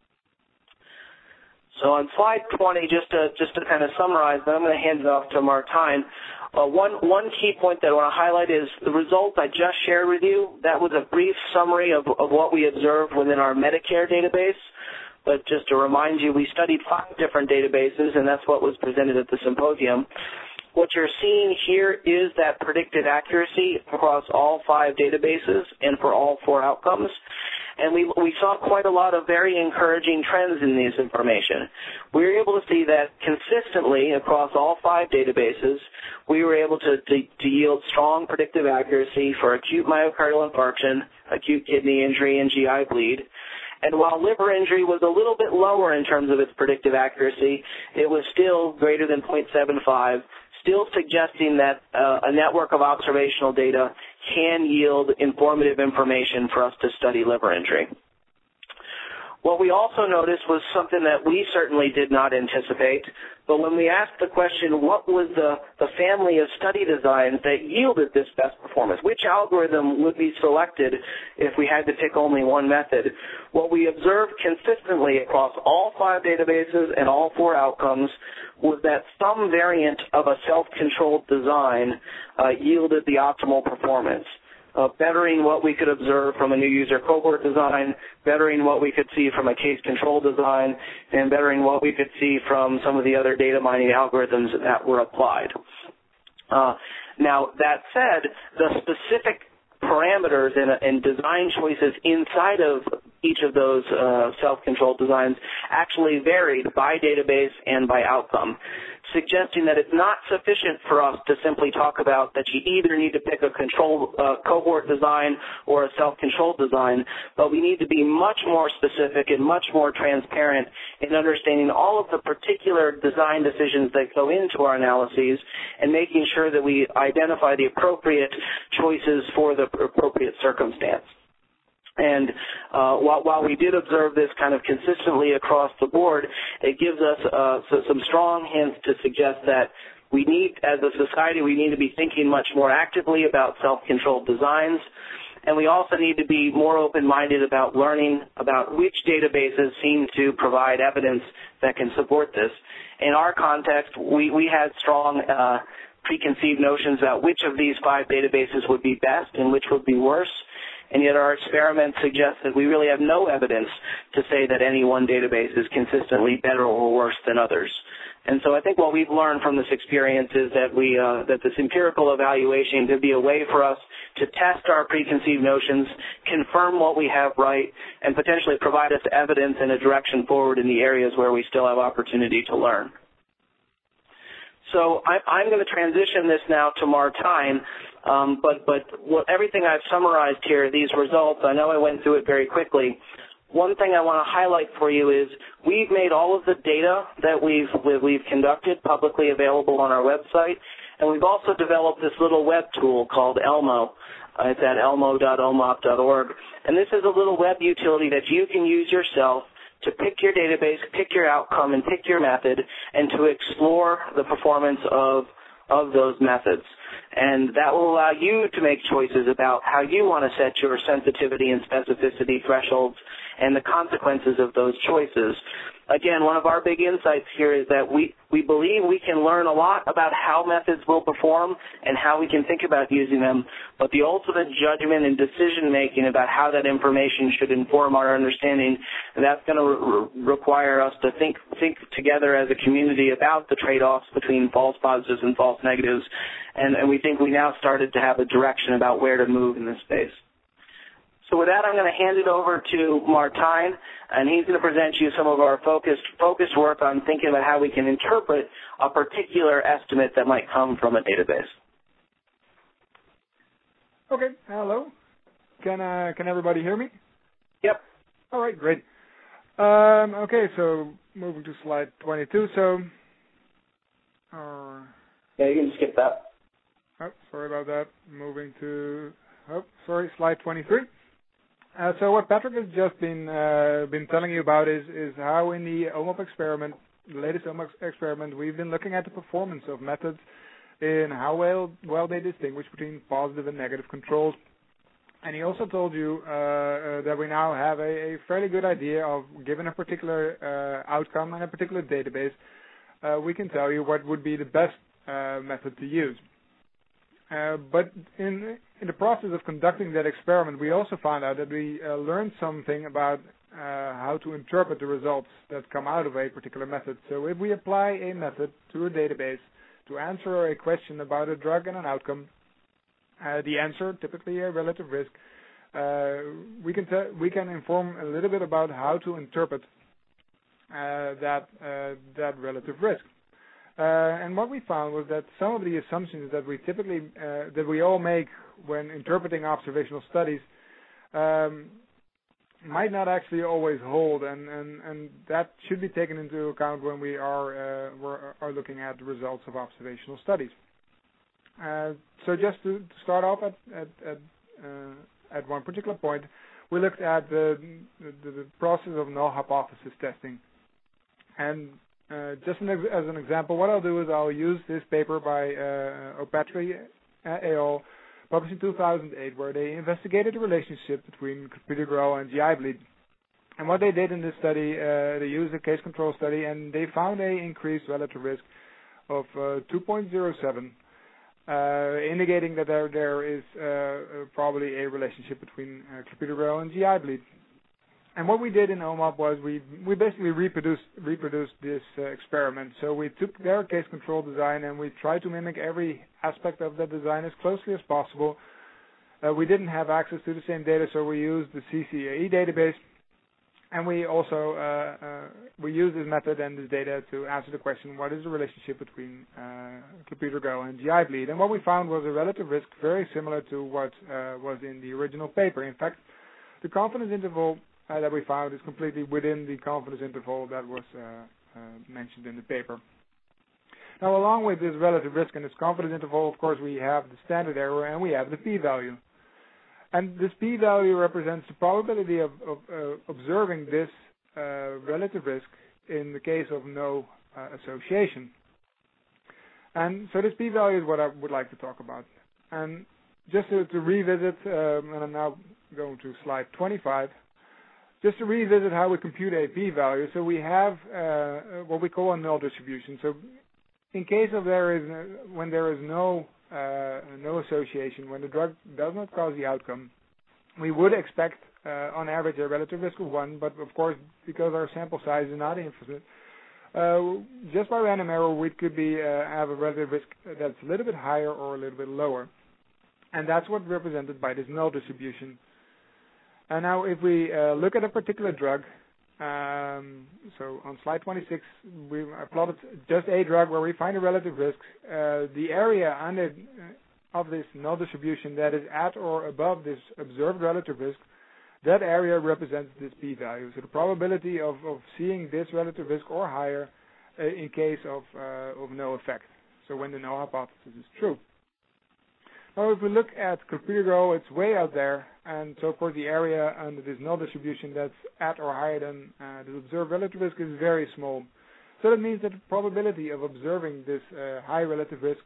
So on slide 20, just to kind of summarize, then I'm going to hand it off to Martijn. One key point that I want to highlight is the results I just shared with you. That was a brief summary of what we observed within our Medicare database. But just to remind you, we studied 5 different databases, and that's what was presented at the symposium. What you're seeing here is that predictive accuracy across all 5 databases and for all 4 outcomes. And we saw quite a lot of very encouraging trends in this information. We were able to see that consistently across all 5 databases, we were able to yield strong predictive accuracy for acute myocardial infarction, acute kidney injury, and GI bleed. And while liver injury was a little bit lower in terms of its predictive accuracy, it was still greater than 0.75, still suggesting that a network of observational data can yield informative information for us to study liver injury. What we also noticed was something that we certainly did not anticipate, but when we asked the question, what was the family of study designs that yielded this best performance? Which algorithm would be selected if we had to pick only one method? What we observed consistently across all 5 databases and all 4 outcomes was that some variant of a self-controlled design yielded the optimal performance. Bettering what we could observe from a new user cohort design, bettering what we could see from a case control design, and bettering what we could see from some of the other data mining algorithms that were applied. Now, that said, the specific parameters and design choices inside of each of those self-controlled designs actually varied by database and by outcome, suggesting that it's not sufficient for us to simply talk about that you either need to pick a control cohort design or a self-controlled design, but we need to be much more specific and much more transparent in understanding all of the particular design decisions that go into our analyses and making sure that we identify the appropriate choices for the appropriate circumstance. And while we did observe this kind of consistently across the board, it gives us some strong hints to suggest that we need, as a society, we need to be thinking much more actively about self-controlled designs, and we also need to be more open-minded about learning about which databases seem to provide evidence that can support this. In our context, we had strong preconceived notions about which of these 5 databases would be best and which would be worse. and yet our experiments suggest that we really have no evidence to say that any one database is consistently better or worse than others. And so I think what we've learned from this experience is that that this empirical evaluation could be a way for us to test our preconceived notions, confirm what we have right, and potentially provide us evidence and a direction forward in the areas where we still have opportunity to learn. So I'm going to transition this now to Martijn, but everything I've summarized here, these results, I know I went through it very quickly. One thing I want to highlight for you is we've made all of the data that we've conducted publicly available on our website, and we've also developed this little web tool called Elmo. It's at elmo.omop.org, and this is a little web utility that you can use yourself to pick your database, pick your outcome, and pick your method, and to explore the performance of those methods. And that will allow you to make choices about how you want to set your sensitivity and specificity thresholds and the consequences of those choices. Again, one of our big insights here is that we believe we can learn a lot about how methods will perform and how we can think about using them, but the ultimate judgment and decision-making about how that information should inform our understanding, that's going to require us to think together as a community about the trade-offs between false positives and false negatives, and we think we now started to have a direction about where to move in this space. So with that, I'm going to hand it over to Martijn, and he's going to present you some of our focused work on thinking about how we can interpret a particular estimate that might come from a database. Okay, hello. Can everybody hear me? Yep. All right, great. Okay, so moving to slide 22. So, yeah, you can skip that. Oh, sorry about that. Moving to, slide 23. So what Patrick has just been telling you about is how in the OMOP experiment, the latest OMOP experiment, we've been looking at the performance of methods in how well they distinguish between positive and negative controls. And he also told you that we now have a fairly good idea of, given a particular outcome and a particular database, we can tell you what would be the best method to use. But in the process of conducting that experiment, we also found out that we learned something about how to interpret the results that come out of a particular method. So if we apply a method to a database to answer a question about a drug and an outcome, the answer, typically a relative risk, we can inform a little bit about how to interpret that relative risk. And what we found was that some of the assumptions that we typically that we all make when interpreting observational studies might not actually always hold, and that should be taken into account when we are looking at the results of observational studies. So just to start off at one particular point, we looked at the process of null hypothesis testing, and just as an example, what I'll do is I'll use this paper by O'Patry et al., published in 2008, where they investigated the relationship between clopidogrel and GI bleed. And what they did in this study, they used a case control study, and they found an increased relative risk of 2.07, indicating that there is probably a relationship between clopidogrel and GI bleed. And what we did in OMOP was we basically reproduced this experiment. So we took their case control design and we tried to mimic every aspect of the design as closely as possible. We didn't have access to the same data, so we used the CCAE database, and we also we used this method and this data to answer the question: what is the relationship between clopidogrel and GI bleed? And what we found was a relative risk very similar to what was in the original paper. In fact, the confidence interval that we found is completely within the confidence interval that was mentioned in the paper. Now, along with this relative risk and this confidence interval, of course, we have the standard error and we have the p-value. And this p-value represents the probability of observing this relative risk in the case of no association. And so this p-value is what I would like to talk about. And just to revisit, and I'm now going to slide 25, just to revisit how we compute a p-value, so we have what we call a null distribution. So in case of when there is no association, when the drug does not cause the outcome, we would expect on average a relative risk of 1, but of course, because our sample size is not infinite, just by random error, we could have a relative risk that's a little bit higher or a little bit lower. And that's what's represented by this null distribution. And now if we look at a particular drug, so on slide 26, we plotted just a drug where we find a relative risk. The area under of this null distribution that is at or above this observed relative risk, that area represents this p-value. So the probability of seeing this relative risk or higher in case of no effect. So when the null hypothesis is true. Now if we look at clopidogrel, it's way out there, and so of course the area under this null distribution that's at or higher than the observed relative risk is very small. So that means that the probability of observing this high relative risk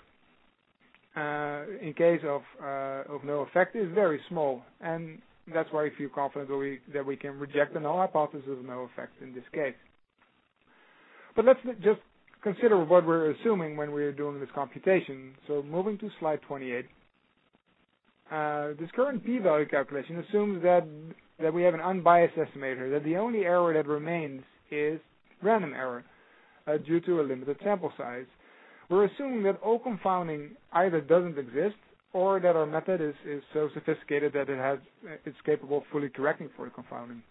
in case of no effect is very small, and that's why we feel confident that we can reject the null hypothesis of no effect in this case. But let's just consider what we're assuming when we're doing this computation. So moving to slide 28, this current p-value calculation assumes that we have an unbiased estimator, that the only error that remains is random error due to a limited sample size. We're assuming that all confounding either doesn't exist or that our method is so sophisticated that it's capable of fully correcting for the confounding.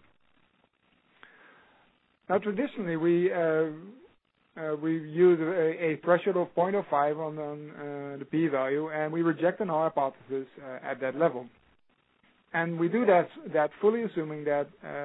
Now, traditionally, we use a threshold of 0.05 on the p-value, and we reject the null hypothesis at that level. And we do that fully assuming that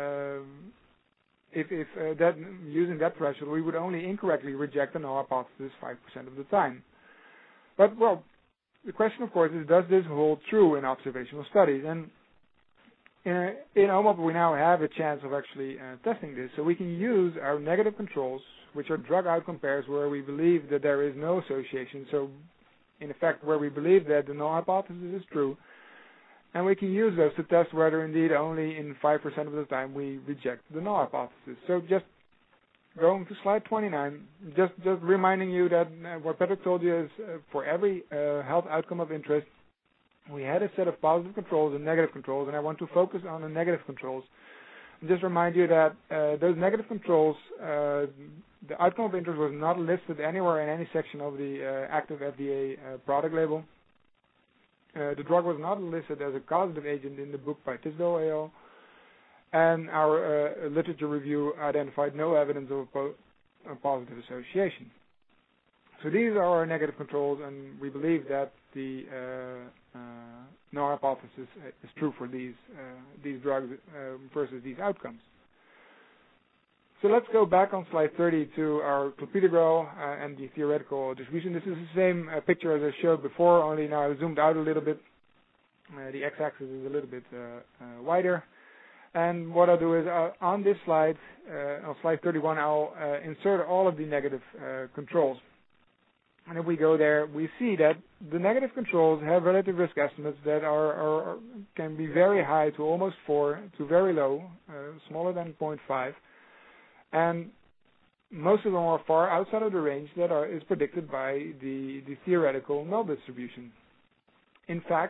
if using that threshold, we would only incorrectly reject the null hypothesis 5% of the time. But, well, the question, of course, is does this hold true in observational studies? And in OMOP, we now have a chance of actually testing this. So we can use our negative controls, which are drug outcome pairs where we believe that there is no association. So, in effect, where we believe that the null hypothesis is true. And we can use those to test whether indeed only in 5% of the time we reject the null hypothesis. So just going to slide 29, just reminding you that what Patrick told you is for every health outcome of interest, we had a set of positive controls and negative controls, and I want to focus on the negative controls. And just remind you that those negative controls, the outcome of interest was not listed anywhere in any section of the active FDA product label. The drug was not listed as a causative agent in the book by Tisdale et al. And our literature review identified no evidence of a positive association. So these are our negative controls, and we believe that the null hypothesis is true for these drugs versus these outcomes. So let's go back on slide 30 to our clopidogrel and the theoretical distribution. This is the same picture as I showed before, only now I zoomed out a little bit. The x-axis is a little bit wider. And what I'll do is on this slide, on slide 31, I'll insert all of the negative controls. And if we go there, we see that the negative controls have relative risk estimates that can be very high to almost 4 to very low, smaller than 0.5. And most of them are far outside of the range that is predicted by the theoretical null distribution. In fact,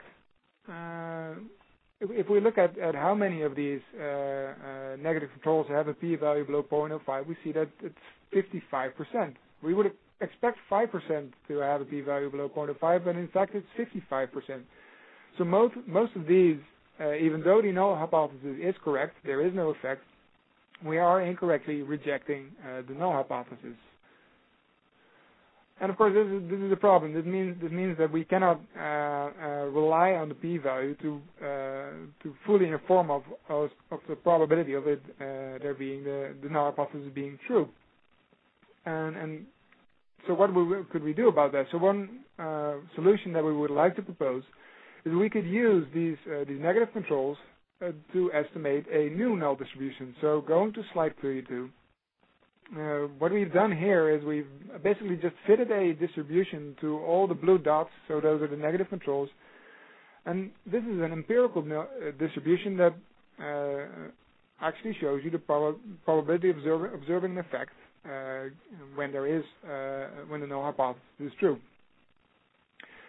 if we look at how many of these negative controls have a p-value below 0.05, we see that it's 55%. We would expect 5% to have a p-value below 0.05, but in fact it's 55%. So most of these, even though the null hypothesis is correct, there is no effect, we are incorrectly rejecting the null hypothesis. And of course, this is a problem. This means that we cannot rely on the p-value to fully inform of the probability of it there being the null hypothesis being true. And so what could we do about that? So one solution that we would like to propose is we could use these negative controls to estimate a new null distribution. So going to slide 32, what we've done here is we've basically just fitted a distribution to all the blue dots, so those are the negative controls. And this is an empirical distribution that actually shows you the probability of observing an effect when the null hypothesis is true.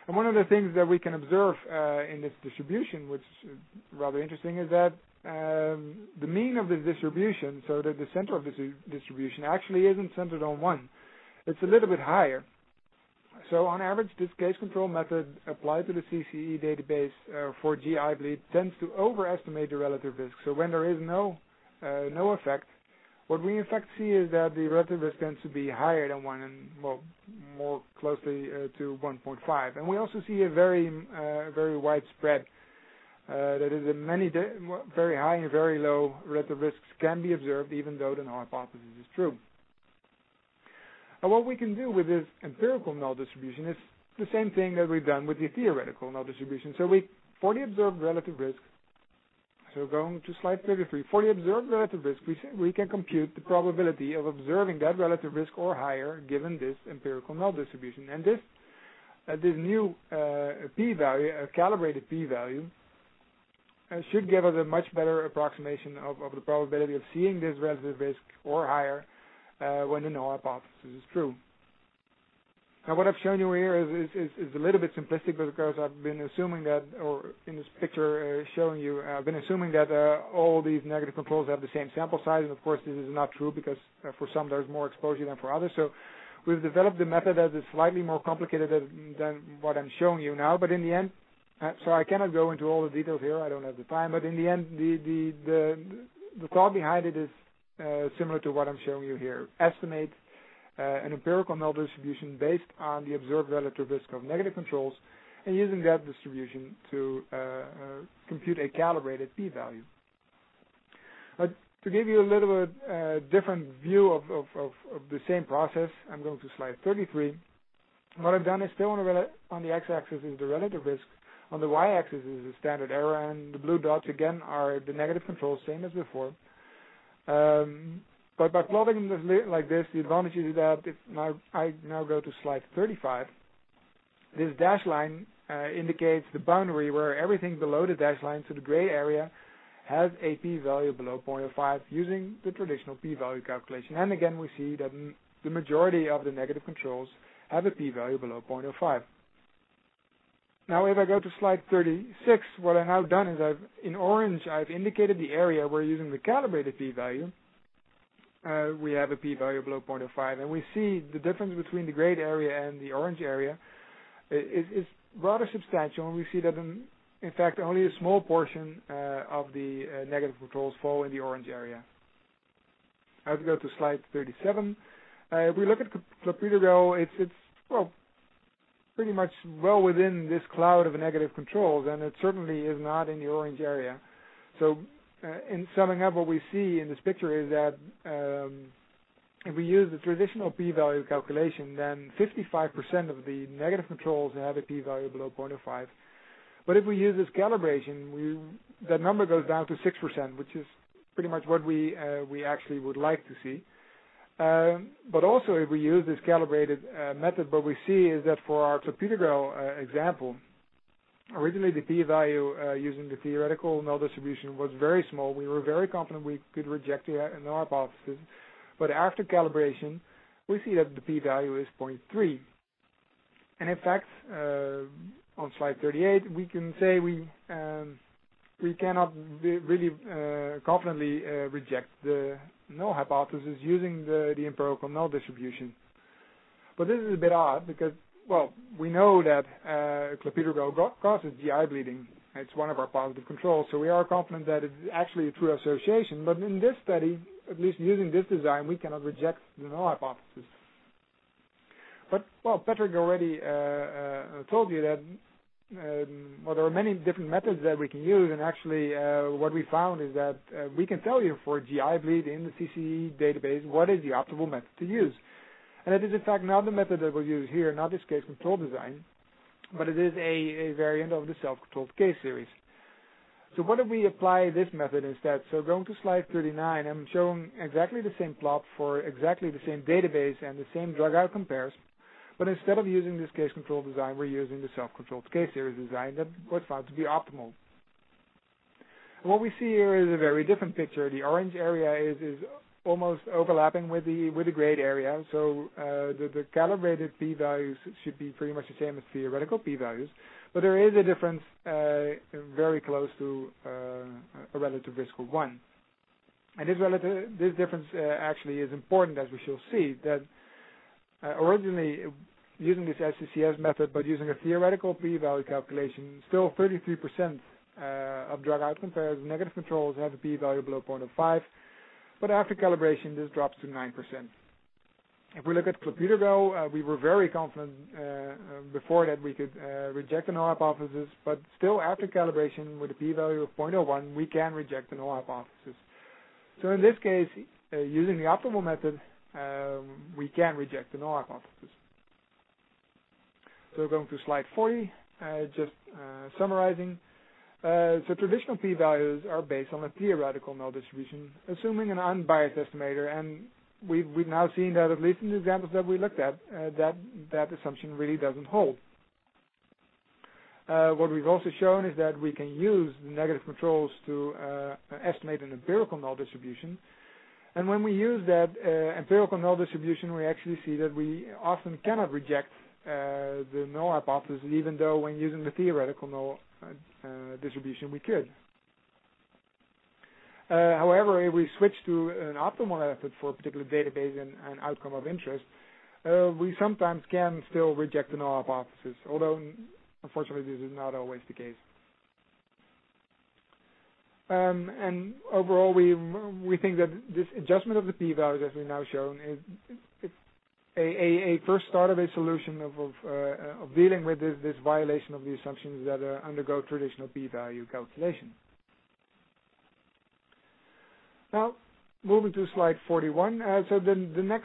And one of the things that we can observe in this distribution, which is rather interesting, is that the mean of this distribution, so that the center of this distribution actually isn't centered on 1. It's a little bit higher. So on average, this case control method applied to the CCE database for GI bleed tends to overestimate the relative risk. So when there is no effect, what we in fact see is that the relative risk tends to be higher than 1 and, well, more closely to 1.5. And we also see a very wide spread. That is, very high and very low relative risks can be observed even though the null hypothesis is true. And what we can do with this empirical null distribution is the same thing that we've done with the theoretical null distribution. So for the observed relative risk, so going to slide 33, for the observed relative risk, we can compute the probability of observing that relative risk or higher given this empirical null distribution. And this new p-value, a calibrated p-value, should give us a much better approximation of the probability of seeing this relative risk or higher when the null hypothesis is true. Now, what I've shown you here is a little bit simplistic because I've been assuming that, or in this picture showing you, I've been assuming that all these negative controls have the same sample size, and of course this is not true because for some there's more exposure than for others. So we've developed a method that is slightly more complicated than what I'm showing you now, but in the end, so I cannot go into all the details here, I don't have the time, but in the end the thought behind it is similar to what I'm showing you here. Estimate an empirical null distribution based on the observed relative risk of negative controls and using that distribution to compute a calibrated p-value. To give you a little bit different view of the same process, I'm going to slide 33. What I've done is still on the x-axis is the relative risk, on the y-axis is the standard error, and the blue dots again are the negative controls, same as before. But by plotting this like this, the advantage is that if I now go to slide 35, this dash line indicates the boundary where everything below the dash line, so the gray area, has a p-value below 0.05 using the traditional p-value calculation. And again, we see that the majority of the negative controls have a p-value below 0.05. Now, if I go to slide 36, what I've now done is in orange, I've indicated the area where using the calibrated p-value, we have a p-value below 0.05, and we see the difference between the gray area and the orange area is rather substantial, and we see that in fact only a small portion of the negative controls fall in the orange area. I have to go to slide 37. If we look at clopidogrel, it's well, pretty much well within this cloud of negative controls, and it certainly is not in the orange area. So in summing up, what we see in this picture is that if we use the traditional p-value calculation, then 55% of the negative controls have a p-value below 0.05. But if we use this calibration, that number goes down to 6%, which is pretty much what we actually would like to see. But also, if we use this calibrated method, what we see is that for our clopidogrel example, originally the p-value using the theoretical null distribution was very small. We were very confident we could reject the null hypothesis. But after calibration, we see that the p-value is 0.3. And in fact, on slide 38, we can say we cannot really confidently reject the null hypothesis using the empirical null distribution. But this is a bit odd because, well, we know that clopidogrel causes GI bleeding. It's one of our positive controls, so we are confident that it's actually a true association. But in this study, at least using this design, we cannot reject the null hypothesis. But, well, Patrick already told you that well, there are many different methods that we can use, and actually what we found is that we can tell you for GI bleed in the CCE database what is the optimal method to use. And it is in fact not the method that we'll use here, not this case control design, but it is a variant of the self-controlled case series. So what if we apply this method instead? So going to slide 39, I'm showing exactly the same plot for exactly the same database and the same drug outcome pairs. But instead of using this case control design, we're using the self-controlled case series design that was found to be optimal. And what we see here is a very different picture. The orange area is almost overlapping with the grayed area. So the calibrated p-values should be pretty much the same as theoretical p-values, but there is a difference very close to a relative risk of 1. And this difference actually is important, as we shall see, that originally using this SCCS method, but using a theoretical p-value calculation, still 33% of drug outcome pairs with negative controls have a p-value below 0.05, but after calibration this drops to 9%. If we look at clopidogrel, we were very confident before that we could reject the null hypothesis, but still after calibration with a p-value of 0.01 we can reject the null hypothesis. So in this case, using the optimal method, we can reject the null hypothesis. So going to slide 40, just summarizing. So traditional p-values are based on a theoretical null distribution, assuming an unbiased estimator, and we've now seen that at least in the examples that we looked at, that assumption really doesn't hold. What we've also shown is that we can use the negative controls to estimate an empirical null distribution. And when we use that empirical null distribution, we actually see that we often cannot reject the null hypothesis, even though when using the theoretical null distribution we could. However, if we switch to an optimal method for a particular database and outcome of interest, we sometimes can still reject the null hypothesis, although unfortunately this is not always the case. And overall, we think that this adjustment of the p-values, as we've now shown, is a first start of a solution of dealing with this violation of the assumptions that undergo traditional p-value calculation. Now, moving to slide 41. So the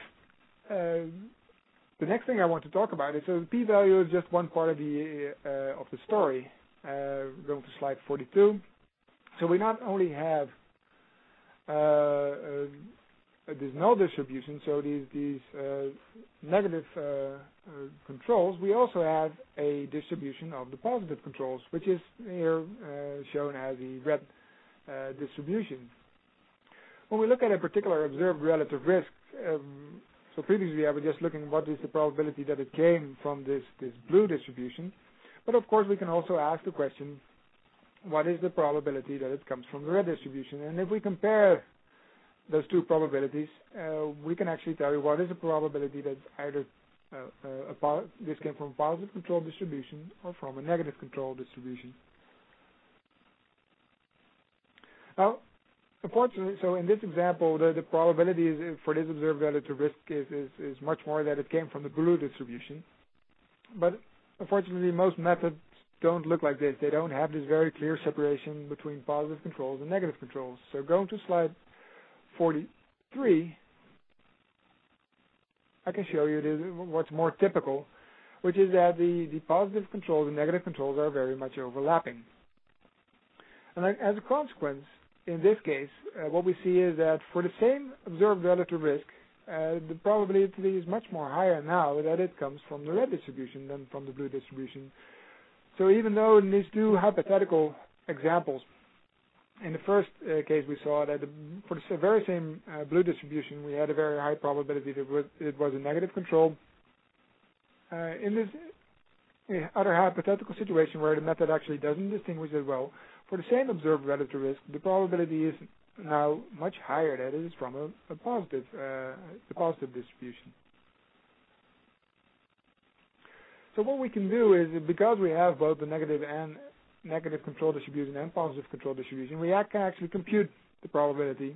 next thing I want to talk about is, so the p-value is just one part of the story. Going to slide 42. So we not only have this null distribution, so these negative controls, we also have a distribution of the positive controls, which is here shown as the red distribution. When we look at a particular observed relative risk, so previously I was just looking what is the probability that it came from this blue distribution, but of course we can also ask the question, what is the probability that it comes from the red distribution? And if we compare those two probabilities, we can actually tell you what is the probability that either this came from a positive control distribution or from a negative control distribution. Now, unfortunately, so in this example, the probability is, for this observed relative risk is much more that it came from the blue distribution. But unfortunately, most methods don't look like this. They don't have this very clear separation between positive controls and negative controls. So going to slide 43, I can show you what's more typical, which is that the positive controls and negative controls are very much overlapping. And as a consequence, in this case, what we see is that for the same observed relative risk, the probability is much more higher now that it comes from the red distribution than from the blue distribution. So even though in these two hypothetical examples, in the first case we saw that for the very same blue distribution, we had a very high probability that it was a negative control. In this other hypothetical situation where the method actually doesn't distinguish it well, for the same observed relative risk, the probability is now much higher that it is from a positive distribution. So what we can do is, because we have both the negative control distribution and positive control distribution, we can actually compute the probability.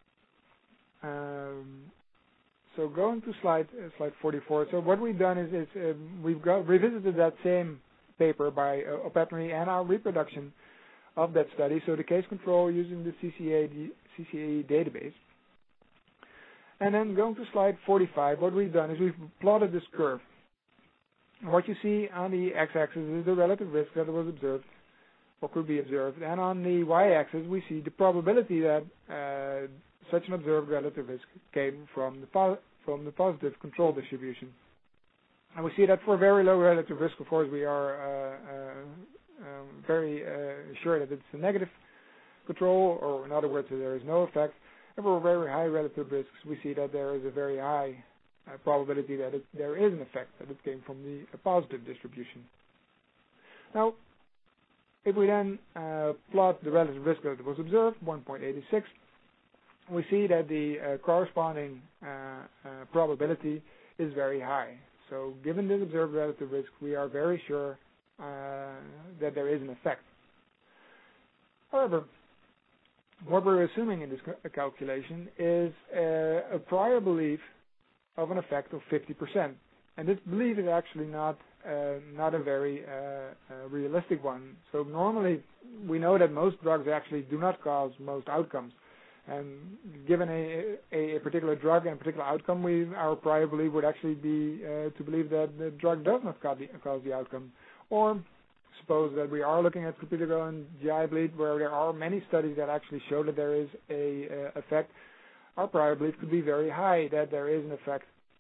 So going to slide 44. So what we've done is we've revisited that same paper by O'Patterney and our reproduction of that study. So the case control using the CCAE database. And then going to slide 45, what we've done is we've plotted this curve. What you see on the x-axis is the relative risk that was observed or could be observed, and on the y-axis we see the probability that such an observed relative risk came from the positive control distribution. And we see that for very low relative risk, of course, we are very sure that it's a negative control, or in other words, there is no effect. And for very high relative risks, we see that there is a very high probability that there is an effect, that it came from the positive distribution. Now, if we then plot the relative risk that was observed, 1.86, we see that the corresponding probability is very high. So given this observed relative risk, we are very sure that there is an effect. However, what we're assuming in this calculation is a prior belief of an effect of 50%. And this belief is actually not a very realistic one. So normally we know that most drugs actually do not cause most outcomes. And given a particular drug and a particular outcome, our prior belief would actually be to believe that the drug does not cause the outcome. Or suppose that we are looking at clopidogrel and GI bleed, where there are many studies that actually show that there is a effect. Our prior belief could be very high that there is an effect.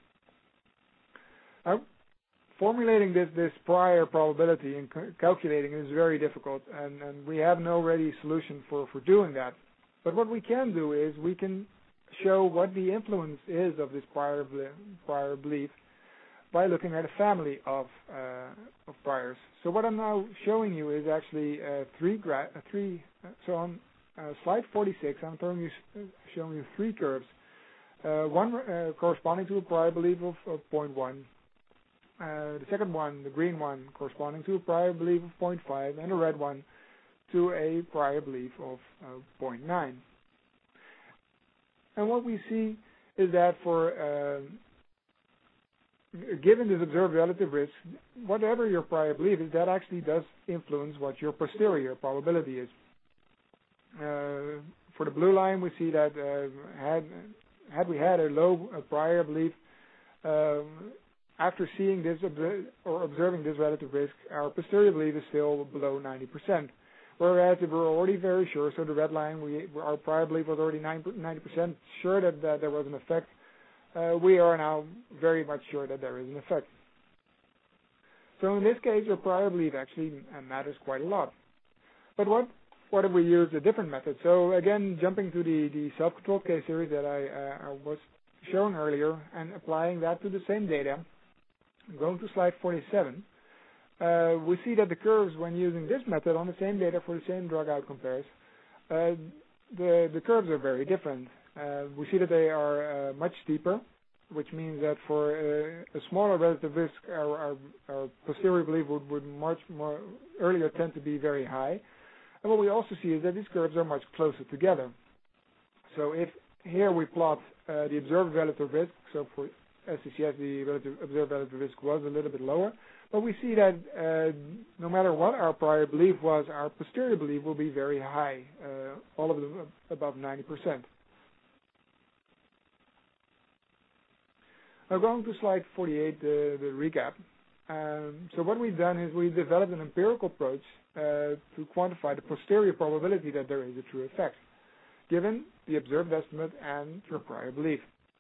Now, formulating this prior probability and calculating is very difficult, and we have no ready solution for doing that. But what we can do is we can show what the influence is of this prior belief by looking at a family of priors. So what I'm now showing you is actually so on slide 46, I'm showing you three curves. One corresponding to a prior belief of 0.1. The second one, the green one, corresponding to a prior belief of 0.5, and the red one to a prior belief of 0.9. And what we see is that for given this observed relative risk, whatever your prior belief is, that actually does influence what your posterior probability is. For the blue line, we see that had we had a low prior belief, after seeing this or observing this relative risk, our posterior belief is still below 90%. Whereas if we're already very sure, so the red line, our prior belief was already 90% sure that there was an effect, we are now very much sure that there is an effect. So in this case, your prior belief actually matters quite a lot. But what if we use a different method? So again, jumping to the self-controlled case series that I was showing earlier and applying that to the same data, going to slide 47, we see that the curves, when using this method on the same data for the same drug outcome pairs, the curves are very different. We see that they are much steeper, which means that for a smaller relative risk, our posterior belief would much more earlier tend to be very high. And what we also see is that these curves are much closer together. So if here we plot the observed relative risk, so for SCCS the observed relative risk was a little bit lower, but we see that no matter what our prior belief was, our posterior belief will be very high, all of them above 90%. Now going to slide 48, the recap. So what we've done is we've developed an empirical approach to quantify the posterior probability that there is a true effect, given the observed estimate and your prior belief.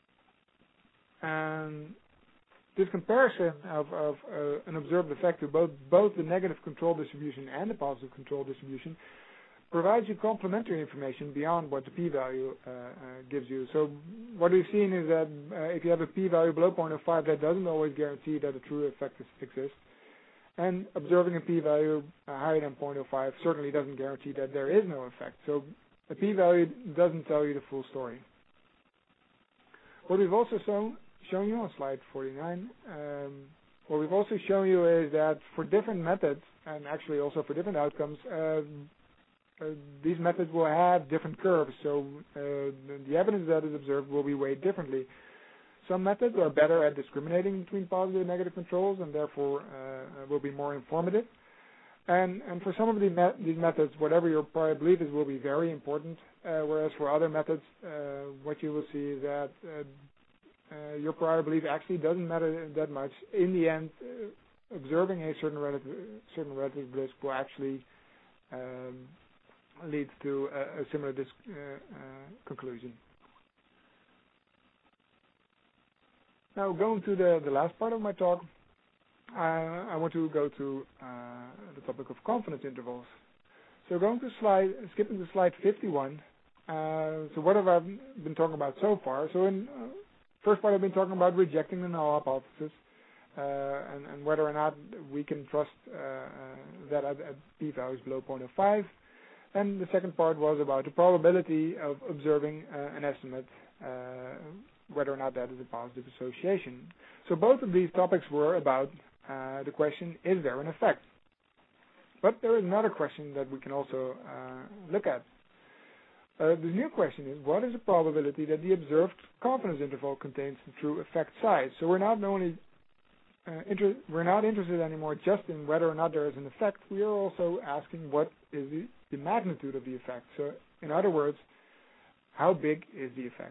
And this comparison of an observed effect to both the negative control distribution and the positive control distribution provides you complementary information beyond what the p-value gives you. So what we've seen is that if you have a p-value below 0.05, that doesn't always guarantee that a true effect exists. And observing a p-value higher than 0.05 certainly doesn't guarantee that there is no effect. So a p-value doesn't tell you the full story. What we've also shown you on slide 49, what we've also shown you is that for different methods, and actually also for different outcomes, these methods will have different curves, so the evidence that is observed will be weighed differently. Some methods are better at discriminating between positive and negative controls, and therefore will be more informative. And for some of these methods, whatever your prior belief is will be very important, whereas for other methods, what you will see is that your prior belief actually doesn't matter that much. In the end, observing a certain relative risk will actually lead to a similar conclusion. Now, going to the last part of my talk, I want to go to the topic of confidence intervals. So skipping to slide 51, So what have I been talking about so far? So in first part, I've been talking about rejecting the null hypothesis and whether or not we can trust that at p-values below 0.05. And the second part was about the probability of observing an estimate, whether or not that is a positive association. So both of these topics were about the question, is there an effect? But there is another question that we can also look at. The new question is, what is the probability that the observed confidence interval contains the true effect size? So we're not only we're not interested anymore just in whether or not there is an effect. We are also asking what is the magnitude of the effect. So in other words, how big is the effect?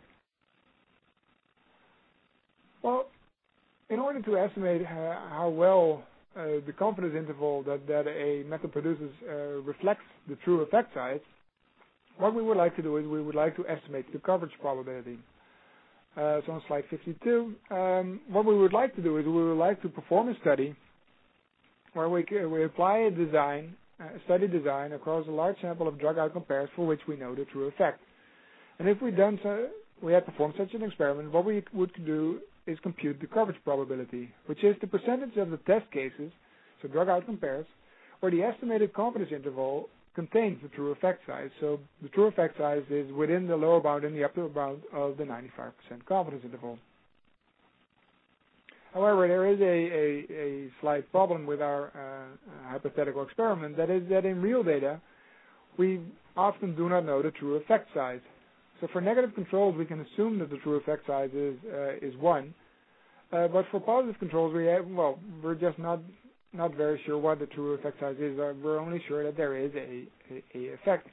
Well, in order to estimate how well the confidence interval that a method produces reflects the true effect size, what we would like to do is we would like to estimate the coverage probability. So on slide 52, what we would like to do is we would like to perform a study where we apply a study design across a large sample of drug outcome pairs for which we know the true effect. And if we had performed such an experiment, what we would do is compute the coverage probability, which is the percentage of the test cases, so drug outcome pairs, where the estimated confidence interval contains the true effect size. So the true effect size is within the lower bound and the upper bound of the 95% confidence interval. However, there is a slight problem with our hypothetical experiment. That is that in real data, we often do not know the true effect size. So for negative controls, we can assume that the true effect size is 1. But for positive controls, we're just not very sure what the true effect size is. We're only sure that there is a effect.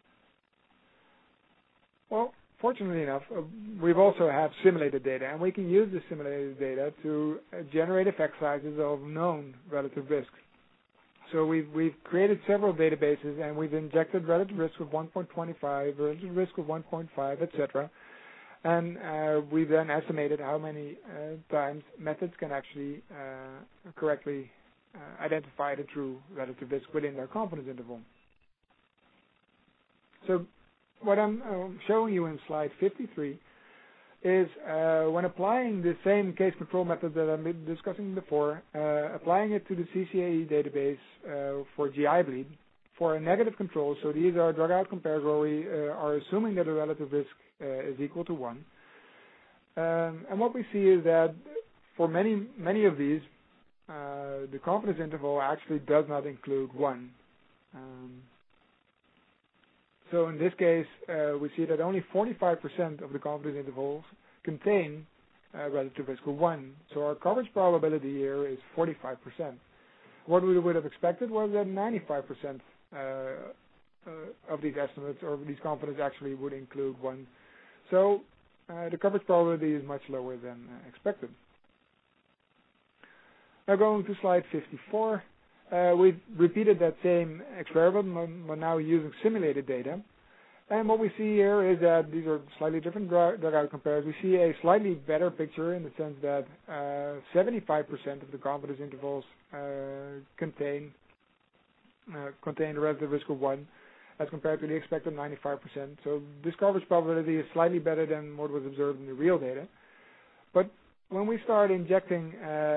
Well, fortunately enough, we've also have simulated data, and we can use the simulated data to generate effect sizes of known relative risk. So we've created several databases, and we've injected relative risk of 1.25, relative risk of 1.5, etc. And we've then estimated how many times methods can actually correctly identify the true relative risk within their confidence interval. So what I'm showing you in slide 53 is when applying the same case control method that I've been discussing before, applying it to the CCAE database for GI bleed for a negative control. So these are drug outcome pairs where we are assuming that the relative risk is equal to 1. And what we see is that for many of these, the confidence interval actually does not include 1. So in this case, we see that only 45% of the confidence intervals contain relative risk of 1. So our coverage probability here is 45%. What we would have expected was that 95% of these estimates or these confidence actually would include 1. So the coverage probability is much lower than expected. Now going to slide 54. We've repeated that same experiment, but now using simulated data. And what we see here is that these are slightly different drug outcome pairs. We see a slightly better picture in the sense that 75% of the confidence intervals contain a relative risk of 1 as compared to the expected 95%. So this coverage probability is slightly better than what was observed in the real data. But when we start injecting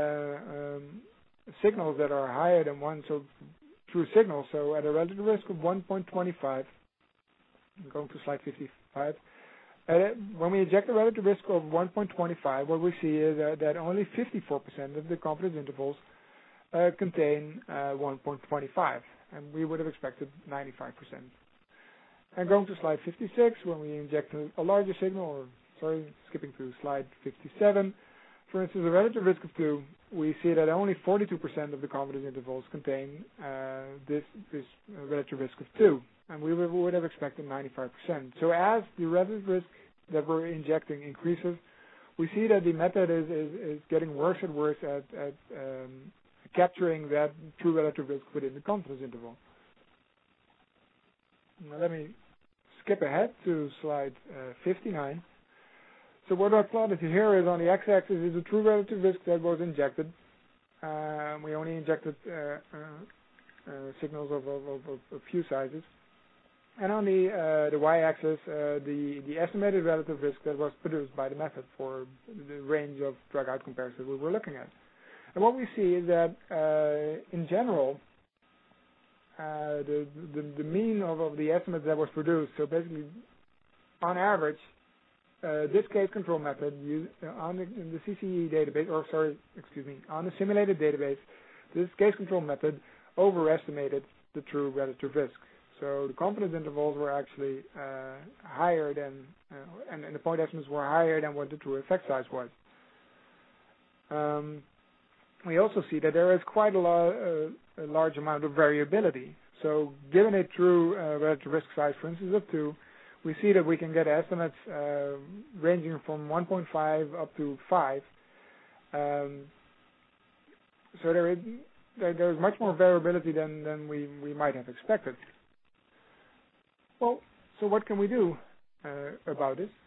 signals that are higher than 1, so true signals, so at a relative risk of 1.25, I'm going to slide 55, when we inject a relative risk of 1.25, what we see is that only 54% of the confidence intervals contain 1.25, and we would have expected 95%. And going to slide 56, when we inject a larger signal, skipping to slide 57, for instance, a relative risk of 2, we see that only 42% of the confidence intervals contain this relative risk of 2, and we would have expected 95%. So as the relative risk that we're injecting increases, we see that the method is getting worse and worse at capturing that true relative risk within the confidence interval. Now let me skip ahead to slide 59. So what I plotted here is on the x-axis is the true relative risk that was injected. We only injected signals of a few sizes. And on the y-axis, the estimated relative risk that was produced by the method for the range of drug outcome pairs that we were looking at. And what we see is that in general, the mean of the estimates that was produced, so basically on average, this case control method used on the CCE database, on the simulated database, this case control method overestimated the true relative risk. So the confidence intervals were actually higher than, and the point estimates were higher than what the true effect size was. We also see that there is quite a large amount of variability. So given a true relative risk size, for instance, of 2, we see that we can get estimates ranging from 1.5 up to 5. So there is much more variability than we might have expected. Well, so what can we do about this?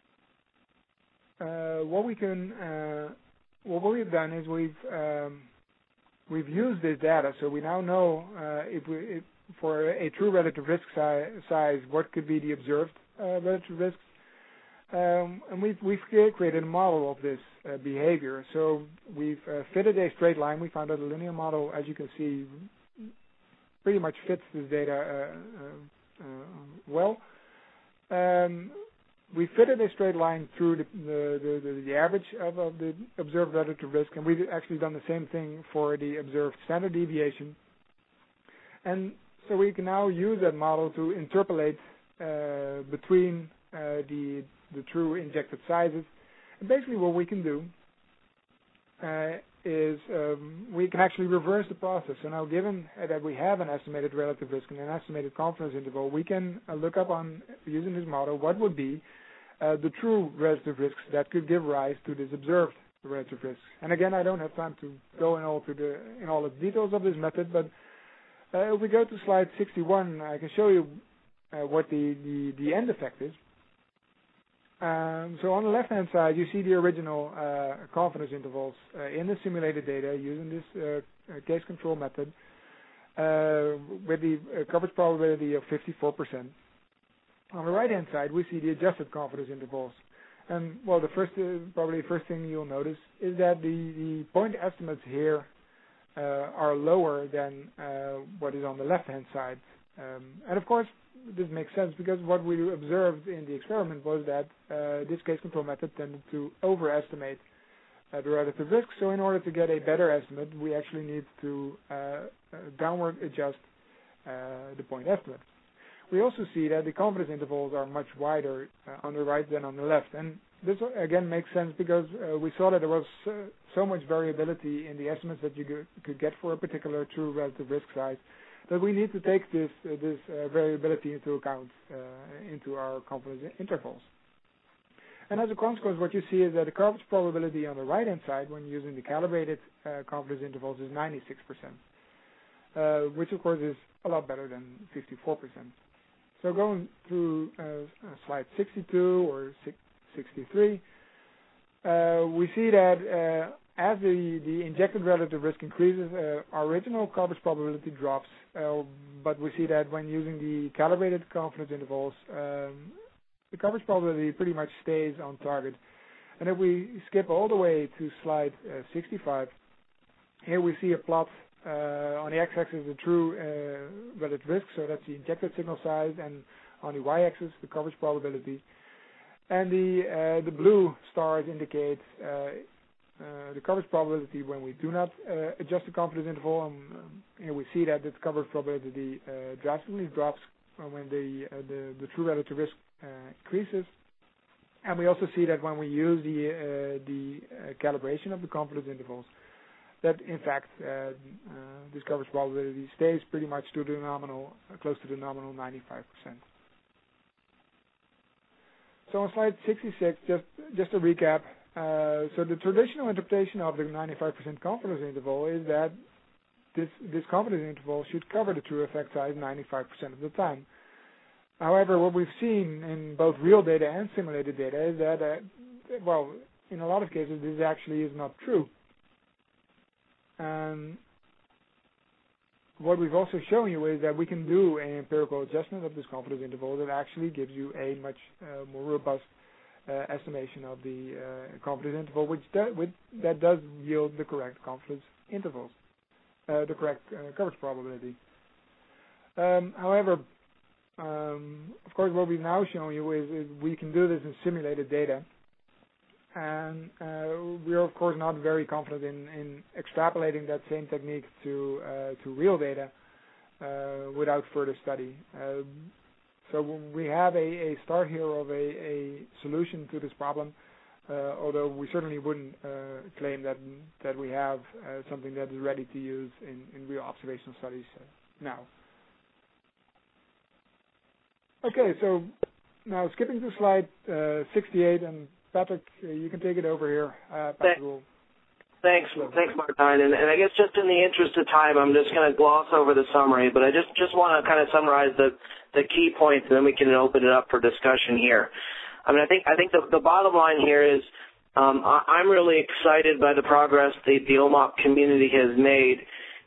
What we've done is we've used this data, so we now know if for a true relative risk size, what could be the observed relative risks, and we've created a model of this behavior. So we've fitted a straight line. We found that a linear model, as you can see, pretty much fits this data well. We fitted a straight line through the average of the observed relative risk, and we've actually done the same thing for the observed standard deviation. And so we can now use that model to interpolate between the true injected sizes. And basically what we can do is we can actually reverse the process. So now given that we have an estimated relative risk and an estimated confidence interval, we can look up on, using this model, what would be the true relative risks that could give rise to this observed relative risks. And again, I don't have time to go in all the details of this method, but if we go to slide 61, I can show you what the end effect is. So on the left-hand side, you see the original confidence intervals in the simulated data using this case control method with the coverage probability of 54%. On the right-hand side, we see the adjusted confidence intervals. And, well, probably the first thing you'll notice is that the point estimates here are lower than what is on the left-hand side. And, of course, this makes sense because what we observed in the experiment was that this case control method tended to overestimate the relative risk. So in order to get a better estimate, we actually need to downward adjust the point estimate. We also see that the confidence intervals are much wider on the right than on the left. And this, again, makes sense because we saw that there was so much variability in the estimates that you could get for a particular true relative risk size that we need to take this variability into account into our confidence intervals. And as a consequence, what you see is that the coverage probability on the right-hand side when using the calibrated confidence intervals is 96%, which of course is a lot better than 54%. So going through slide 62 or 63, we see that as the injected relative risk increases, our original coverage probability drops, but we see that when using the calibrated confidence intervals, the coverage probability pretty much stays on target. And if we skip all the way to slide 65, here we see a plot on the x-axis the true relative risk, so that's the injected signal size, and on the y-axis the coverage probability. And the blue stars indicate the coverage probability when we do not adjust the confidence interval, and here we see that the coverage probability drastically drops when the true relative risk increases. And we also see that when we use the calibration of the confidence intervals, that in fact this coverage probability stays pretty much to the nominal, close to the nominal 95%. So on slide 66, just to recap, so the traditional interpretation of the 95% confidence interval is that this confidence interval should cover the true effect size 95% of the time. However, what we've seen in both real data and simulated data is that, well, in a lot of cases, this actually is not true. what we've also shown you is that we can do an empirical adjustment of this confidence interval that actually gives you a much more robust estimation of the confidence interval, that does yield the correct confidence intervals, the correct coverage probability. However, of course, what we've now shown you is we can do this in simulated data, and we are, of course, not very confident in extrapolating that same technique to real data without further study. So we have a start here of a solution to this problem, although we certainly wouldn't claim that we have something that is ready to use in real observational studies now. Okay, so now skipping to slide 68, and Patrick, you can take it over here. Thanks, Martijn. And I guess just in the interest of time, I'm just going to gloss over the summary, but I just want to kind of summarize the key points, and then we can open it up for discussion here. I mean, I think the bottom line here is I'm really excited by the progress the OMOP community has made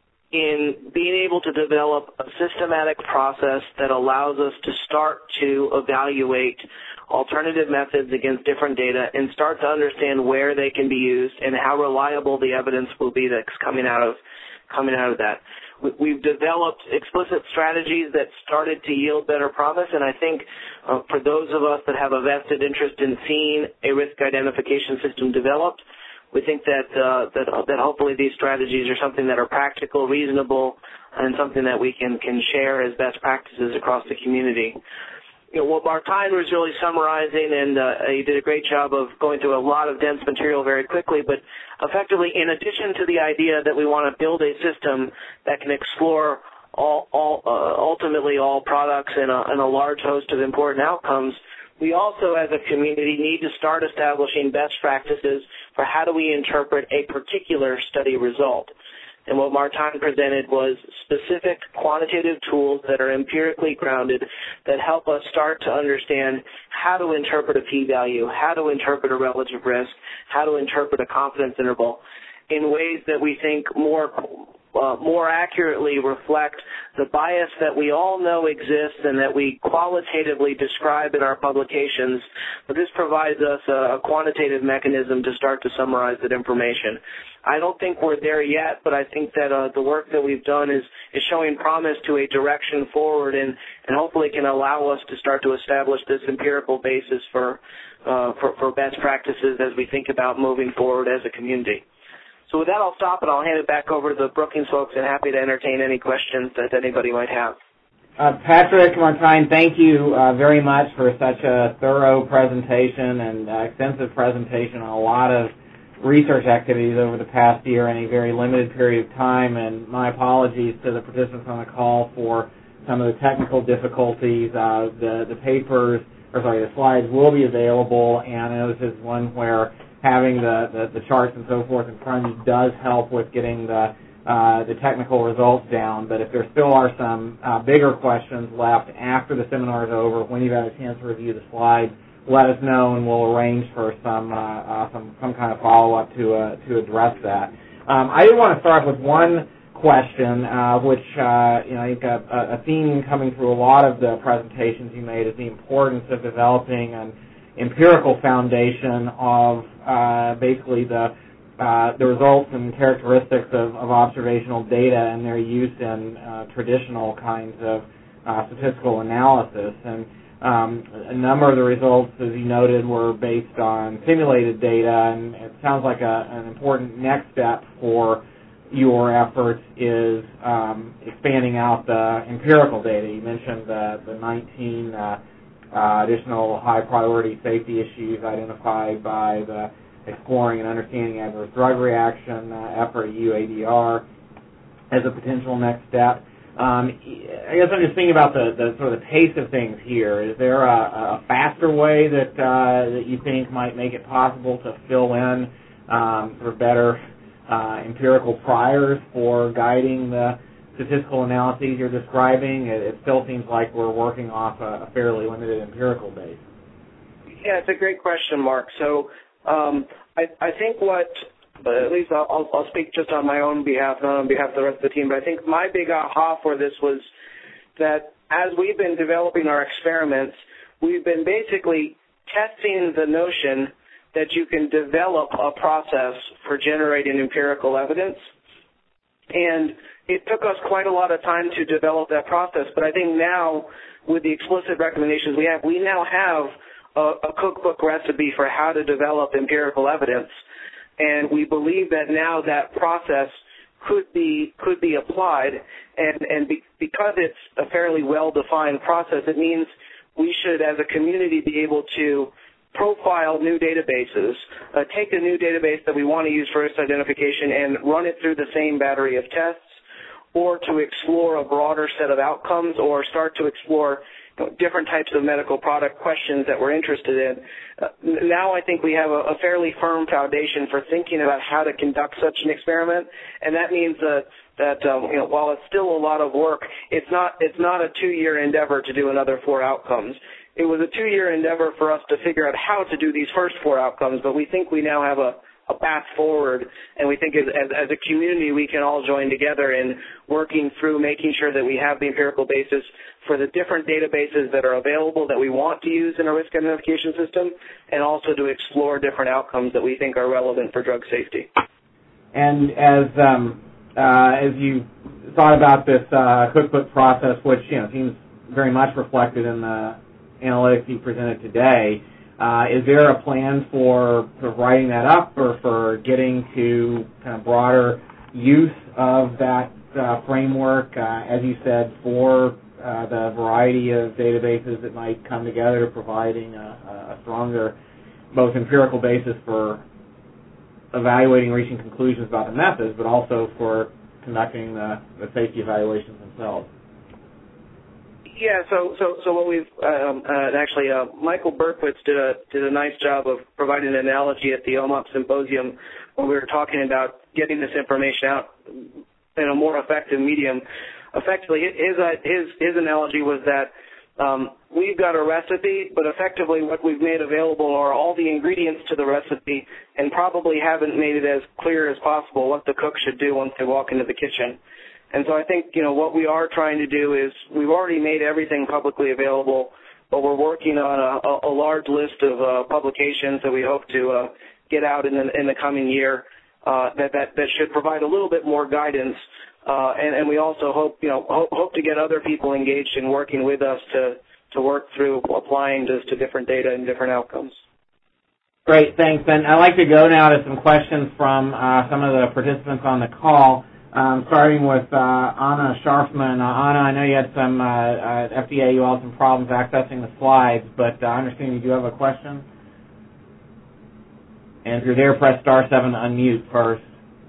in being able to develop a systematic process that allows us to start to evaluate alternative methods against different data and start to understand where they can be used and how reliable the evidence will be that's coming out of that. We've developed explicit strategies that started to yield better promise, and I think for those of us that have a vested interest in seeing a risk identification system developed, we think that hopefully these strategies are something that are practical, reasonable, and something that we can share as best practices across the community. You know, what Martijn was really summarizing, and he did a great job of going through a lot of dense material very quickly, but effectively, in addition to the idea that we want to build a system that can explore ultimately all products and a large host of important outcomes, we also as a community need to start establishing best practices for how do we interpret a particular study result. And what Martijn presented was specific quantitative tools that are empirically grounded that help us start to understand how to interpret a p-value, how to interpret a relative risk, how to interpret a confidence interval in ways that we think more accurately reflect the bias that we all know exists and that we qualitatively describe in our publications. But this provides us a quantitative mechanism to start to summarize that information. I don't think we're there yet, but I think that the work that we've done is showing promise to a direction forward and hopefully can allow us to start to establish this empirical basis for best practices as we think about moving forward as a community. So with that, I'll stop and I'll hand it back over to the Brookings folks and happy to entertain any questions that anybody might have. Patrick, Martijn, thank you very much for such a thorough presentation and extensive presentation on a lot of research activities over the past year in a very limited period of time, and my apologies to the participants on the call for some of the technical difficulties. The slides will be available, and I know this is one where having the charts and so forth in front of you does help with getting the technical results down. But if there still are some bigger questions left after the seminar is over, when you've had a chance to review the slides, let us know and we'll arrange for some kind of follow-up to address that. I did want to start with one question, which I think a theme coming through a lot of the presentations you made is the importance of developing an empirical foundation of basically the results and characteristics of observational data and their use in traditional kinds of statistical analysis. And a number of the results, as you noted, were based on simulated data, and it sounds like an important next step for your efforts is expanding out the empirical data. You mentioned the 19 additional high-priority safety issues identified by the Exploring and Understanding Adverse Drug Reaction effort at UADR as a potential next step. I guess I'm just thinking about the sort of the pace of things here. Is there a faster way that you think might make it possible to fill in sort of better empirical priors for guiding the statistical analyses you're describing? It still seems like we're working off a fairly limited empirical base. Yeah, it's a great question, Mark. So I think what but at least I'll speak just on my own behalf, not on behalf of the rest of the team. But I think my big aha for this was that as we've been developing our experiments, we've been basically testing the notion that you can develop a process for generating empirical evidence. And it took us quite a lot of time to develop that process, but I think now, with the explicit recommendations we now have a cookbook recipe for how to develop empirical evidence, and we believe that now that process could be applied, and because it's a fairly well-defined process, it means we should, as a community, be able to profile new databases, take a new database that we want to use for risk identification and run it through the same battery of tests, or to explore a broader set of outcomes, or start to explore different types of medical product questions that we're interested in. Now I think we have a fairly firm foundation for thinking about how to conduct such an experiment, and that means that while it's still a lot of work, it's not a 2-year endeavor to do another 4 outcomes. It was a 2-year endeavor for us to figure out how to do these first 4 outcomes, but we think we now have a path forward, and we think as a community we can all join together in working through making sure that we have the empirical basis for the different databases that are available that we want to use in a risk identification system, and also to explore different outcomes that we think are relevant for drug safety. And as you thought about this cookbook process, which seems very much reflected in the analytics you presented today, is there a plan for writing that up, or for getting to kind of broader use of that framework, as you said, for the variety of databases that might come together, providing a stronger both empirical basis for evaluating and reaching conclusions about the methods, but also for conducting the safety evaluations themselves? Yeah, so what we've actually Michael Berkowitz did a nice job of providing an analogy at the OMOP symposium when we were talking about getting this information out in a more effective medium. Effectively, his analogy was that we've got a recipe, but effectively what we've made available are all the ingredients to the recipe, and probably haven't made it as clear as possible what the cook should do once they walk into the kitchen. And so I think, what we are trying to do is we've already made everything publicly available, but we're working on a large list of publications that we hope to get out in the coming year that should provide a little bit more guidance. And we also hope to get other people engaged in working with us to work through applying this to different data and different outcomes. Great, thanks. And I'd like to go now to some questions from some of the participants on the call. Starting with Anna Scharfman. Anna, I know you had some FDA, you all had some problems accessing the slides, but I understand you do have a question. And if you're there, press *7 to unmute first.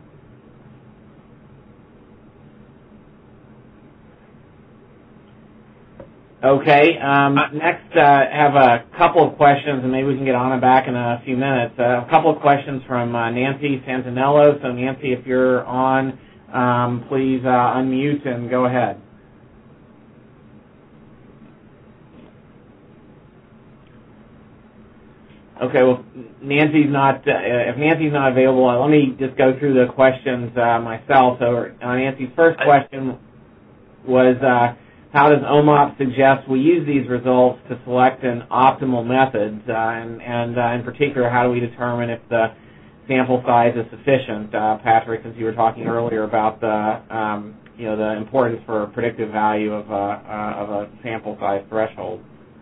Okay, next have a couple of questions, and maybe we can get Anna back in a few minutes. A couple of questions from Nancy Santinello. So Nancy, if you're on, please unmute and go ahead. Okay, well, Nancy's not. If Nancy's not available, let me just go through the questions myself. So Nancy's first question was, how does OMOP suggest we use these results to select an optimal method, and in particular, how do we determine if the sample size is sufficient? Patrick, since you were talking earlier about the importance for predictive value of a sample size threshold.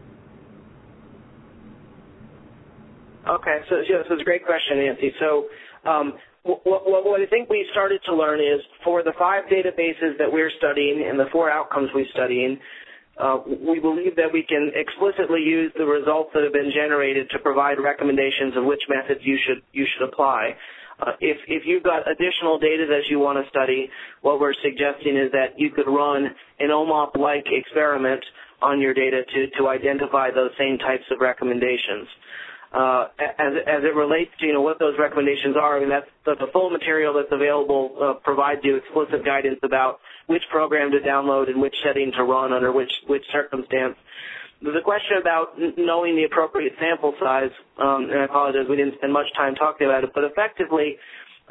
Okay, so it's a great question, Nancy. So what I think we started to learn is for the 5 databases that we're studying and the 4 outcomes we're studying, we believe that we can explicitly use the results that have been generated to provide recommendations of which methods you should apply. If you've got additional data that you want to study, what we're suggesting is that you could run an OMOP-like experiment on your data to identify those same types of recommendations. As it relates to what those recommendations are, I mean, that's the full material that's available provides you explicit guidance about which program to download and which setting to run under which circumstance. The question about knowing the appropriate sample size, and I apologize we didn't spend much time talking about it, but effectively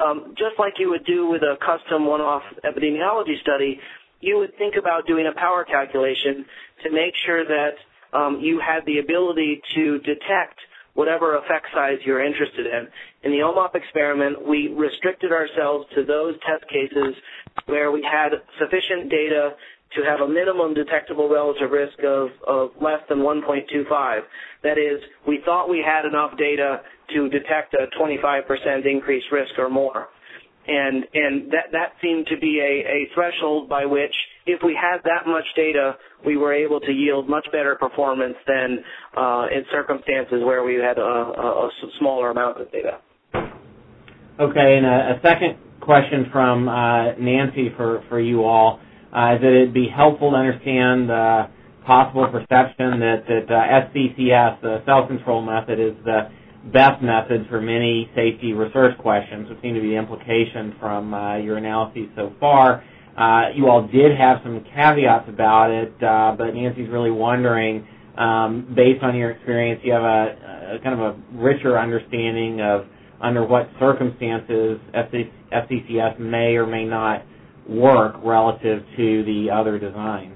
just like you would do with a custom one-off epidemiology study, you would think about doing a power calculation to make sure that you had the ability to detect whatever effect size you're interested in. In the OMOP experiment, we restricted ourselves to those test cases where we had sufficient data to have a minimum detectable relative risk of less than 1.25. That is, we thought we had enough data to detect a 25% increased risk or more. And that seemed to be a threshold by which, if we had that much data, we were able to yield much better performance than in circumstances where we had a smaller amount of data. Okay, and a second question from Nancy for you all is that it'd be helpful to understand the possible perception that SCCS, the self-control method, is the best method for many safety research questions, which seem to be the implication from your analyses so far. You all did have some caveats about it, but Nancy's really wondering, based on your experience, you have a kind of a richer understanding of under what circumstances SCCS may or may not work relative to the other designs.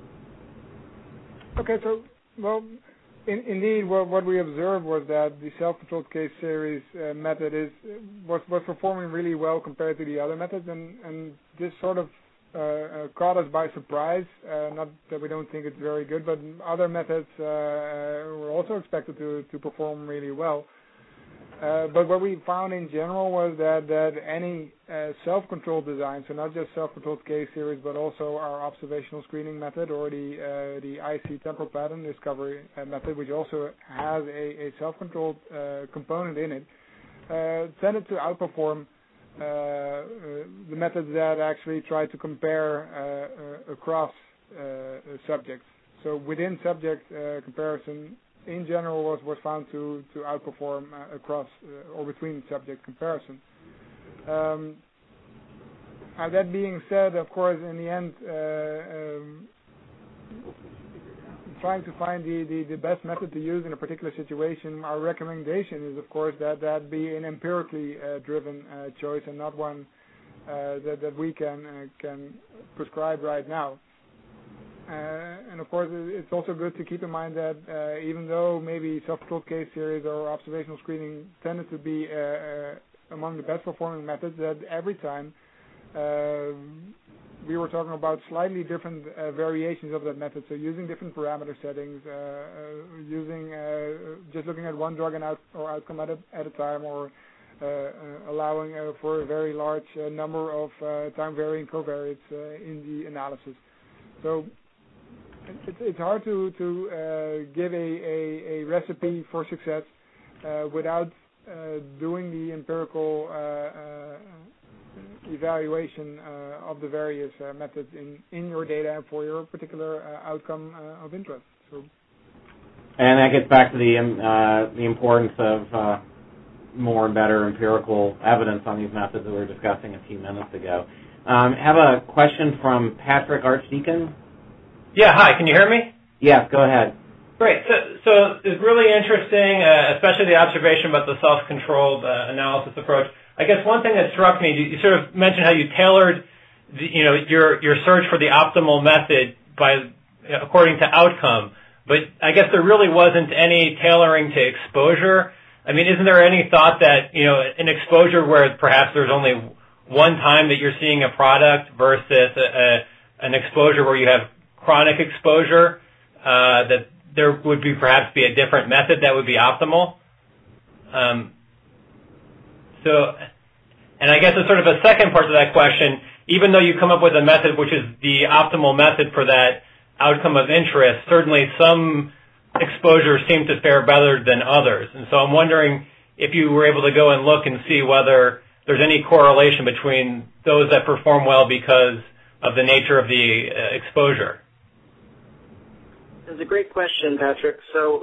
Okay, so, well, indeed, what we observed was that the self-controlled case series method was performing really well compared to the other methods, and this sort of caught us by surprise. Not that we don't think it's very good, but other methods were also expected to perform really well. But what we found in general was that any self-controlled design, so not just self-controlled case series, but also our observational screening method or the IC temporal pattern discovery method, which also has a self-controlled component in it, tended to outperform the methods that actually try to compare across subjects. So within subject comparison, in general, was found to outperform across or between subject comparison. That being said, of course, in the end, trying to find the best method to use in a particular situation, our recommendation is, of course, that be an empirically driven choice and not one that we can prescribe right now. And of course, it's also good to keep in mind that even though maybe self-controlled case series or observational screening tended to be among the best performing methods, that every time we were talking about slightly different variations of that method. So using different parameter settings, using just looking at one drug or outcome at a time, or allowing for a very large number of time-varying covariates in the analysis. So it's hard to give a recipe for success without doing the empirical evaluation of the various methods in your data for your particular outcome of interest. So, and that gets back to the importance of more and better empirical evidence on these methods that we were discussing a few minutes ago. Have a question from Patrick Archdeacon. Yeah, hi, can you hear me? Yes, go ahead. Great. So it's really interesting, especially the observation about the self-controlled analysis approach. I guess one thing that struck me, you sort of mentioned how you tailored your search for the optimal method according to outcome, but I guess there really wasn't any tailoring to exposure. I mean, isn't there any thought that, an exposure where perhaps there's only one time that you're seeing a product versus an exposure where you have chronic exposure, that there would perhaps be a different method that would be optimal? And I guess as sort of a second part to that question, even though you come up with a method which is the optimal method for that outcome of interest, certainly some exposures seem to fare better than others. And so I'm wondering if you were able to go and look and see whether there's any correlation between those that perform well because of the nature of the exposure. It's a great question, Patrick. So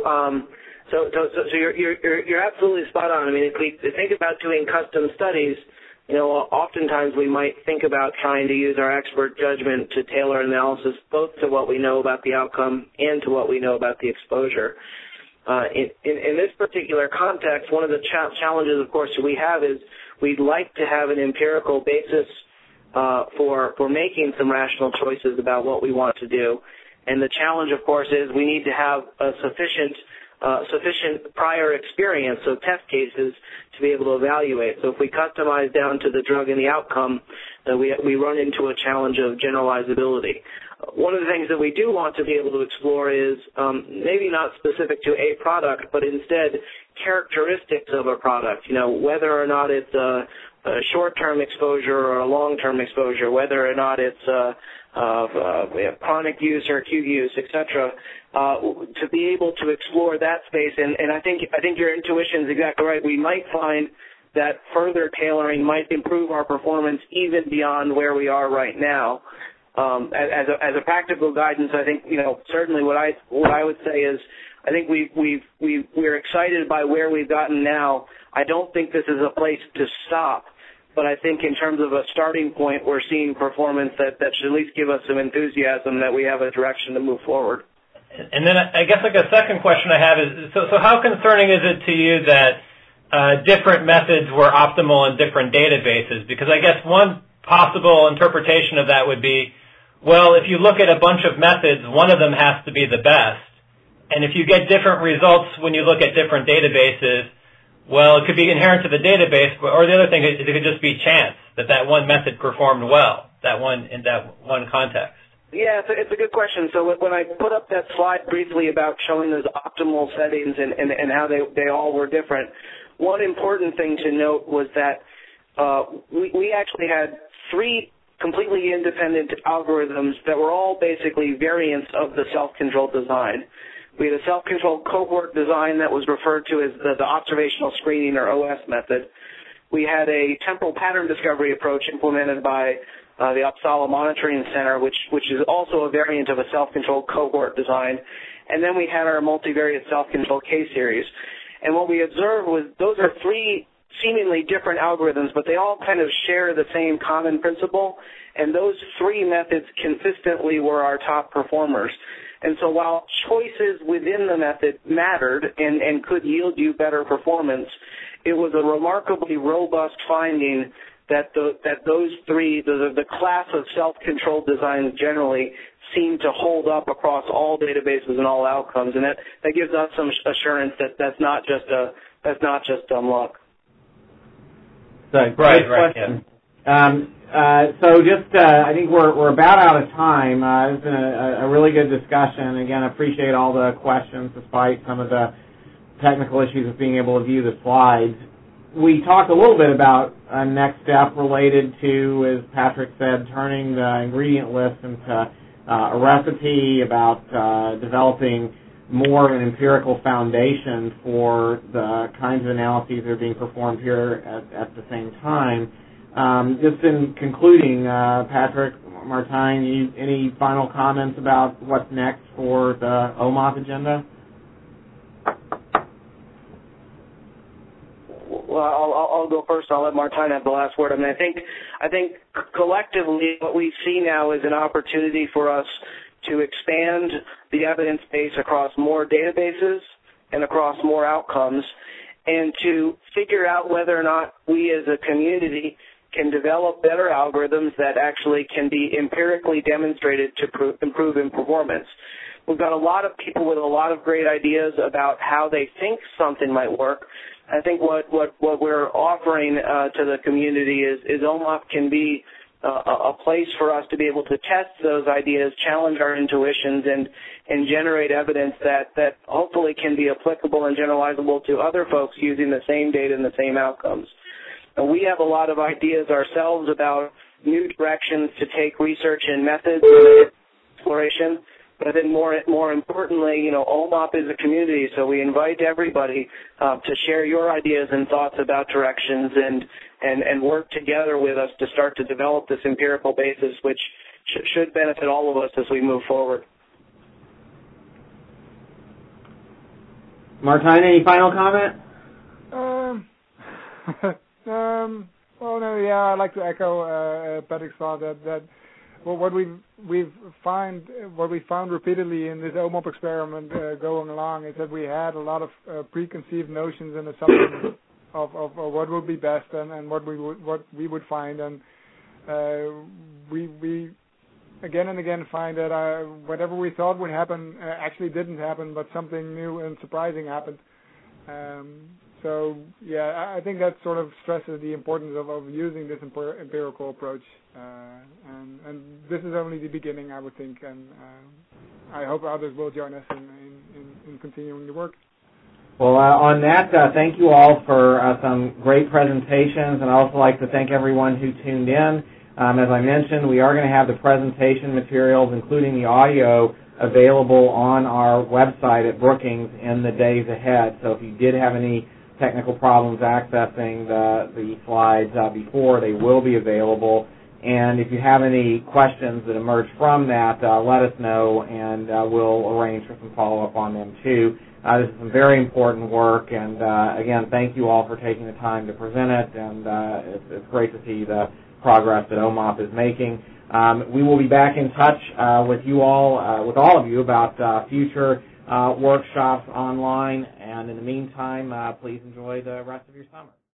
you're absolutely spot on. I mean, if we think about doing custom studies, oftentimes we might think about trying to use our expert judgment to tailor analysis both to what we know about the outcome and to what we know about the exposure. In this particular context, one of the challenges, of course, we have is we'd like to have an empirical basis for making some rational choices about what we want to do. And the challenge, of course, is we need to have a sufficient prior experience, so test cases, to be able to evaluate. So if we customize down to the drug and the outcome, we run into a challenge of generalizability. One of the things that we do want to be able to explore is maybe not specific to a product, but instead characteristics of a product. Whether or not it's a short-term exposure or a long-term exposure, whether or not it's chronic use or acute use, etc. To be able to explore that space, and I think your intuition is exactly right. We might find that further tailoring might improve our performance even beyond where we are right now. As a practical guidance, I think certainly what I would say is I think we're excited by where we've gotten now. I don't think this is a place to stop, but I think in terms of a starting point, we're seeing performance that should at least give us some enthusiasm that we have a direction to move forward. And then I guess like a second question I have is, so how concerning is it to you that different methods were optimal in different databases? Because I guess one possible interpretation of that would be, well, if you look at a bunch of methods, one of them has to be the best. And if you get different results when you look at different databases, well, it could be inherent to the database, or the other thing is it could just be chance that one method performed well, in that one context. Yeah, it's a good question. So when I put up that slide briefly about showing those optimal settings and how they all were different, one important thing to note was that we actually had 3 completely independent algorithms that were all basically variants of the self-controlled design. We had a self-controlled cohort design that was referred to as the observational screening or OS method. We had a temporal pattern discovery approach implemented by the Uppsala Monitoring Center, which is also a variant of a self-controlled cohort design. And then we had our multivariate self-controlled K-series. And what we observed was those are 3 seemingly different algorithms, but they all kind of share the same common principle. And those 3 methods consistently were our top performers. And so while choices within the method mattered and could yield you better performance, it was a remarkably robust finding that those 3, the class of self-controlled designs generally, seem to hold up across all databases and all outcomes, and that gives us some assurance that that's not just dumb luck. Right. Question. Yeah. So I think we're about out of time. It's been a really good discussion. Again, I appreciate all the questions despite some of the technical issues of being able to view the slides. We talked a little bit about a next step related to, as Patrick said, turning the ingredient list into a recipe, about developing more of an empirical foundation for the kinds of analyses that are being performed here at the same time. Just in concluding, Patrick, Martijn, any final comments about what's next for the OMOP agenda? Well, I'll go first. I'll let Martijn have the last word. I mean, I think collectively what we see now is an opportunity for us to expand the evidence base across more databases and across more outcomes, and to figure out whether or not we as a community can develop better algorithms that actually can be empirically demonstrated to improve in performance. We've got a lot of people with a lot of great ideas about how they think something might work. I think what we're offering to the community is OMOP can be a place for us to be able to test those ideas, challenge our intuitions, and generate evidence that hopefully can be applicable and generalizable to other folks using the same data and the same outcomes. And we have a lot of ideas ourselves about new directions to take research and methods and exploration. But I think more importantly, OMOP is a community, so we invite everybody to share your ideas and thoughts about directions and work together with us to start to develop this empirical basis, which should benefit all of us as we move forward. Martijn, any final comment? Well, no, yeah, I'd like to echo Patrick's thought that what we found repeatedly in this OMOP experiment going along is that we had a lot of preconceived notions and assumptions of what would be best and what we would find, and we again and again find that whatever we thought would happen actually didn't happen, but something new and surprising happened. So yeah, I think that sort of stresses the importance of using this empirical approach, and this is only the beginning, I would think, and I hope others will join us in continuing the work. Well, on that, thank you all for some great presentations, and I'd also like to thank everyone who tuned in. As I mentioned, we are going to have the presentation materials, including the audio, available on our website at Brookings in the days ahead. So if you did have any technical problems accessing the slides before, they will be available. And if you have any questions that emerge from that, let us know, and we'll arrange for some follow-up on them too. This is some very important work, and again, thank you all for taking the time to present it, and it's great to see the progress that OMOP is making. We will be back in touch with you all, with all of you, about future workshops online, and in the meantime, please enjoy the rest of your summer.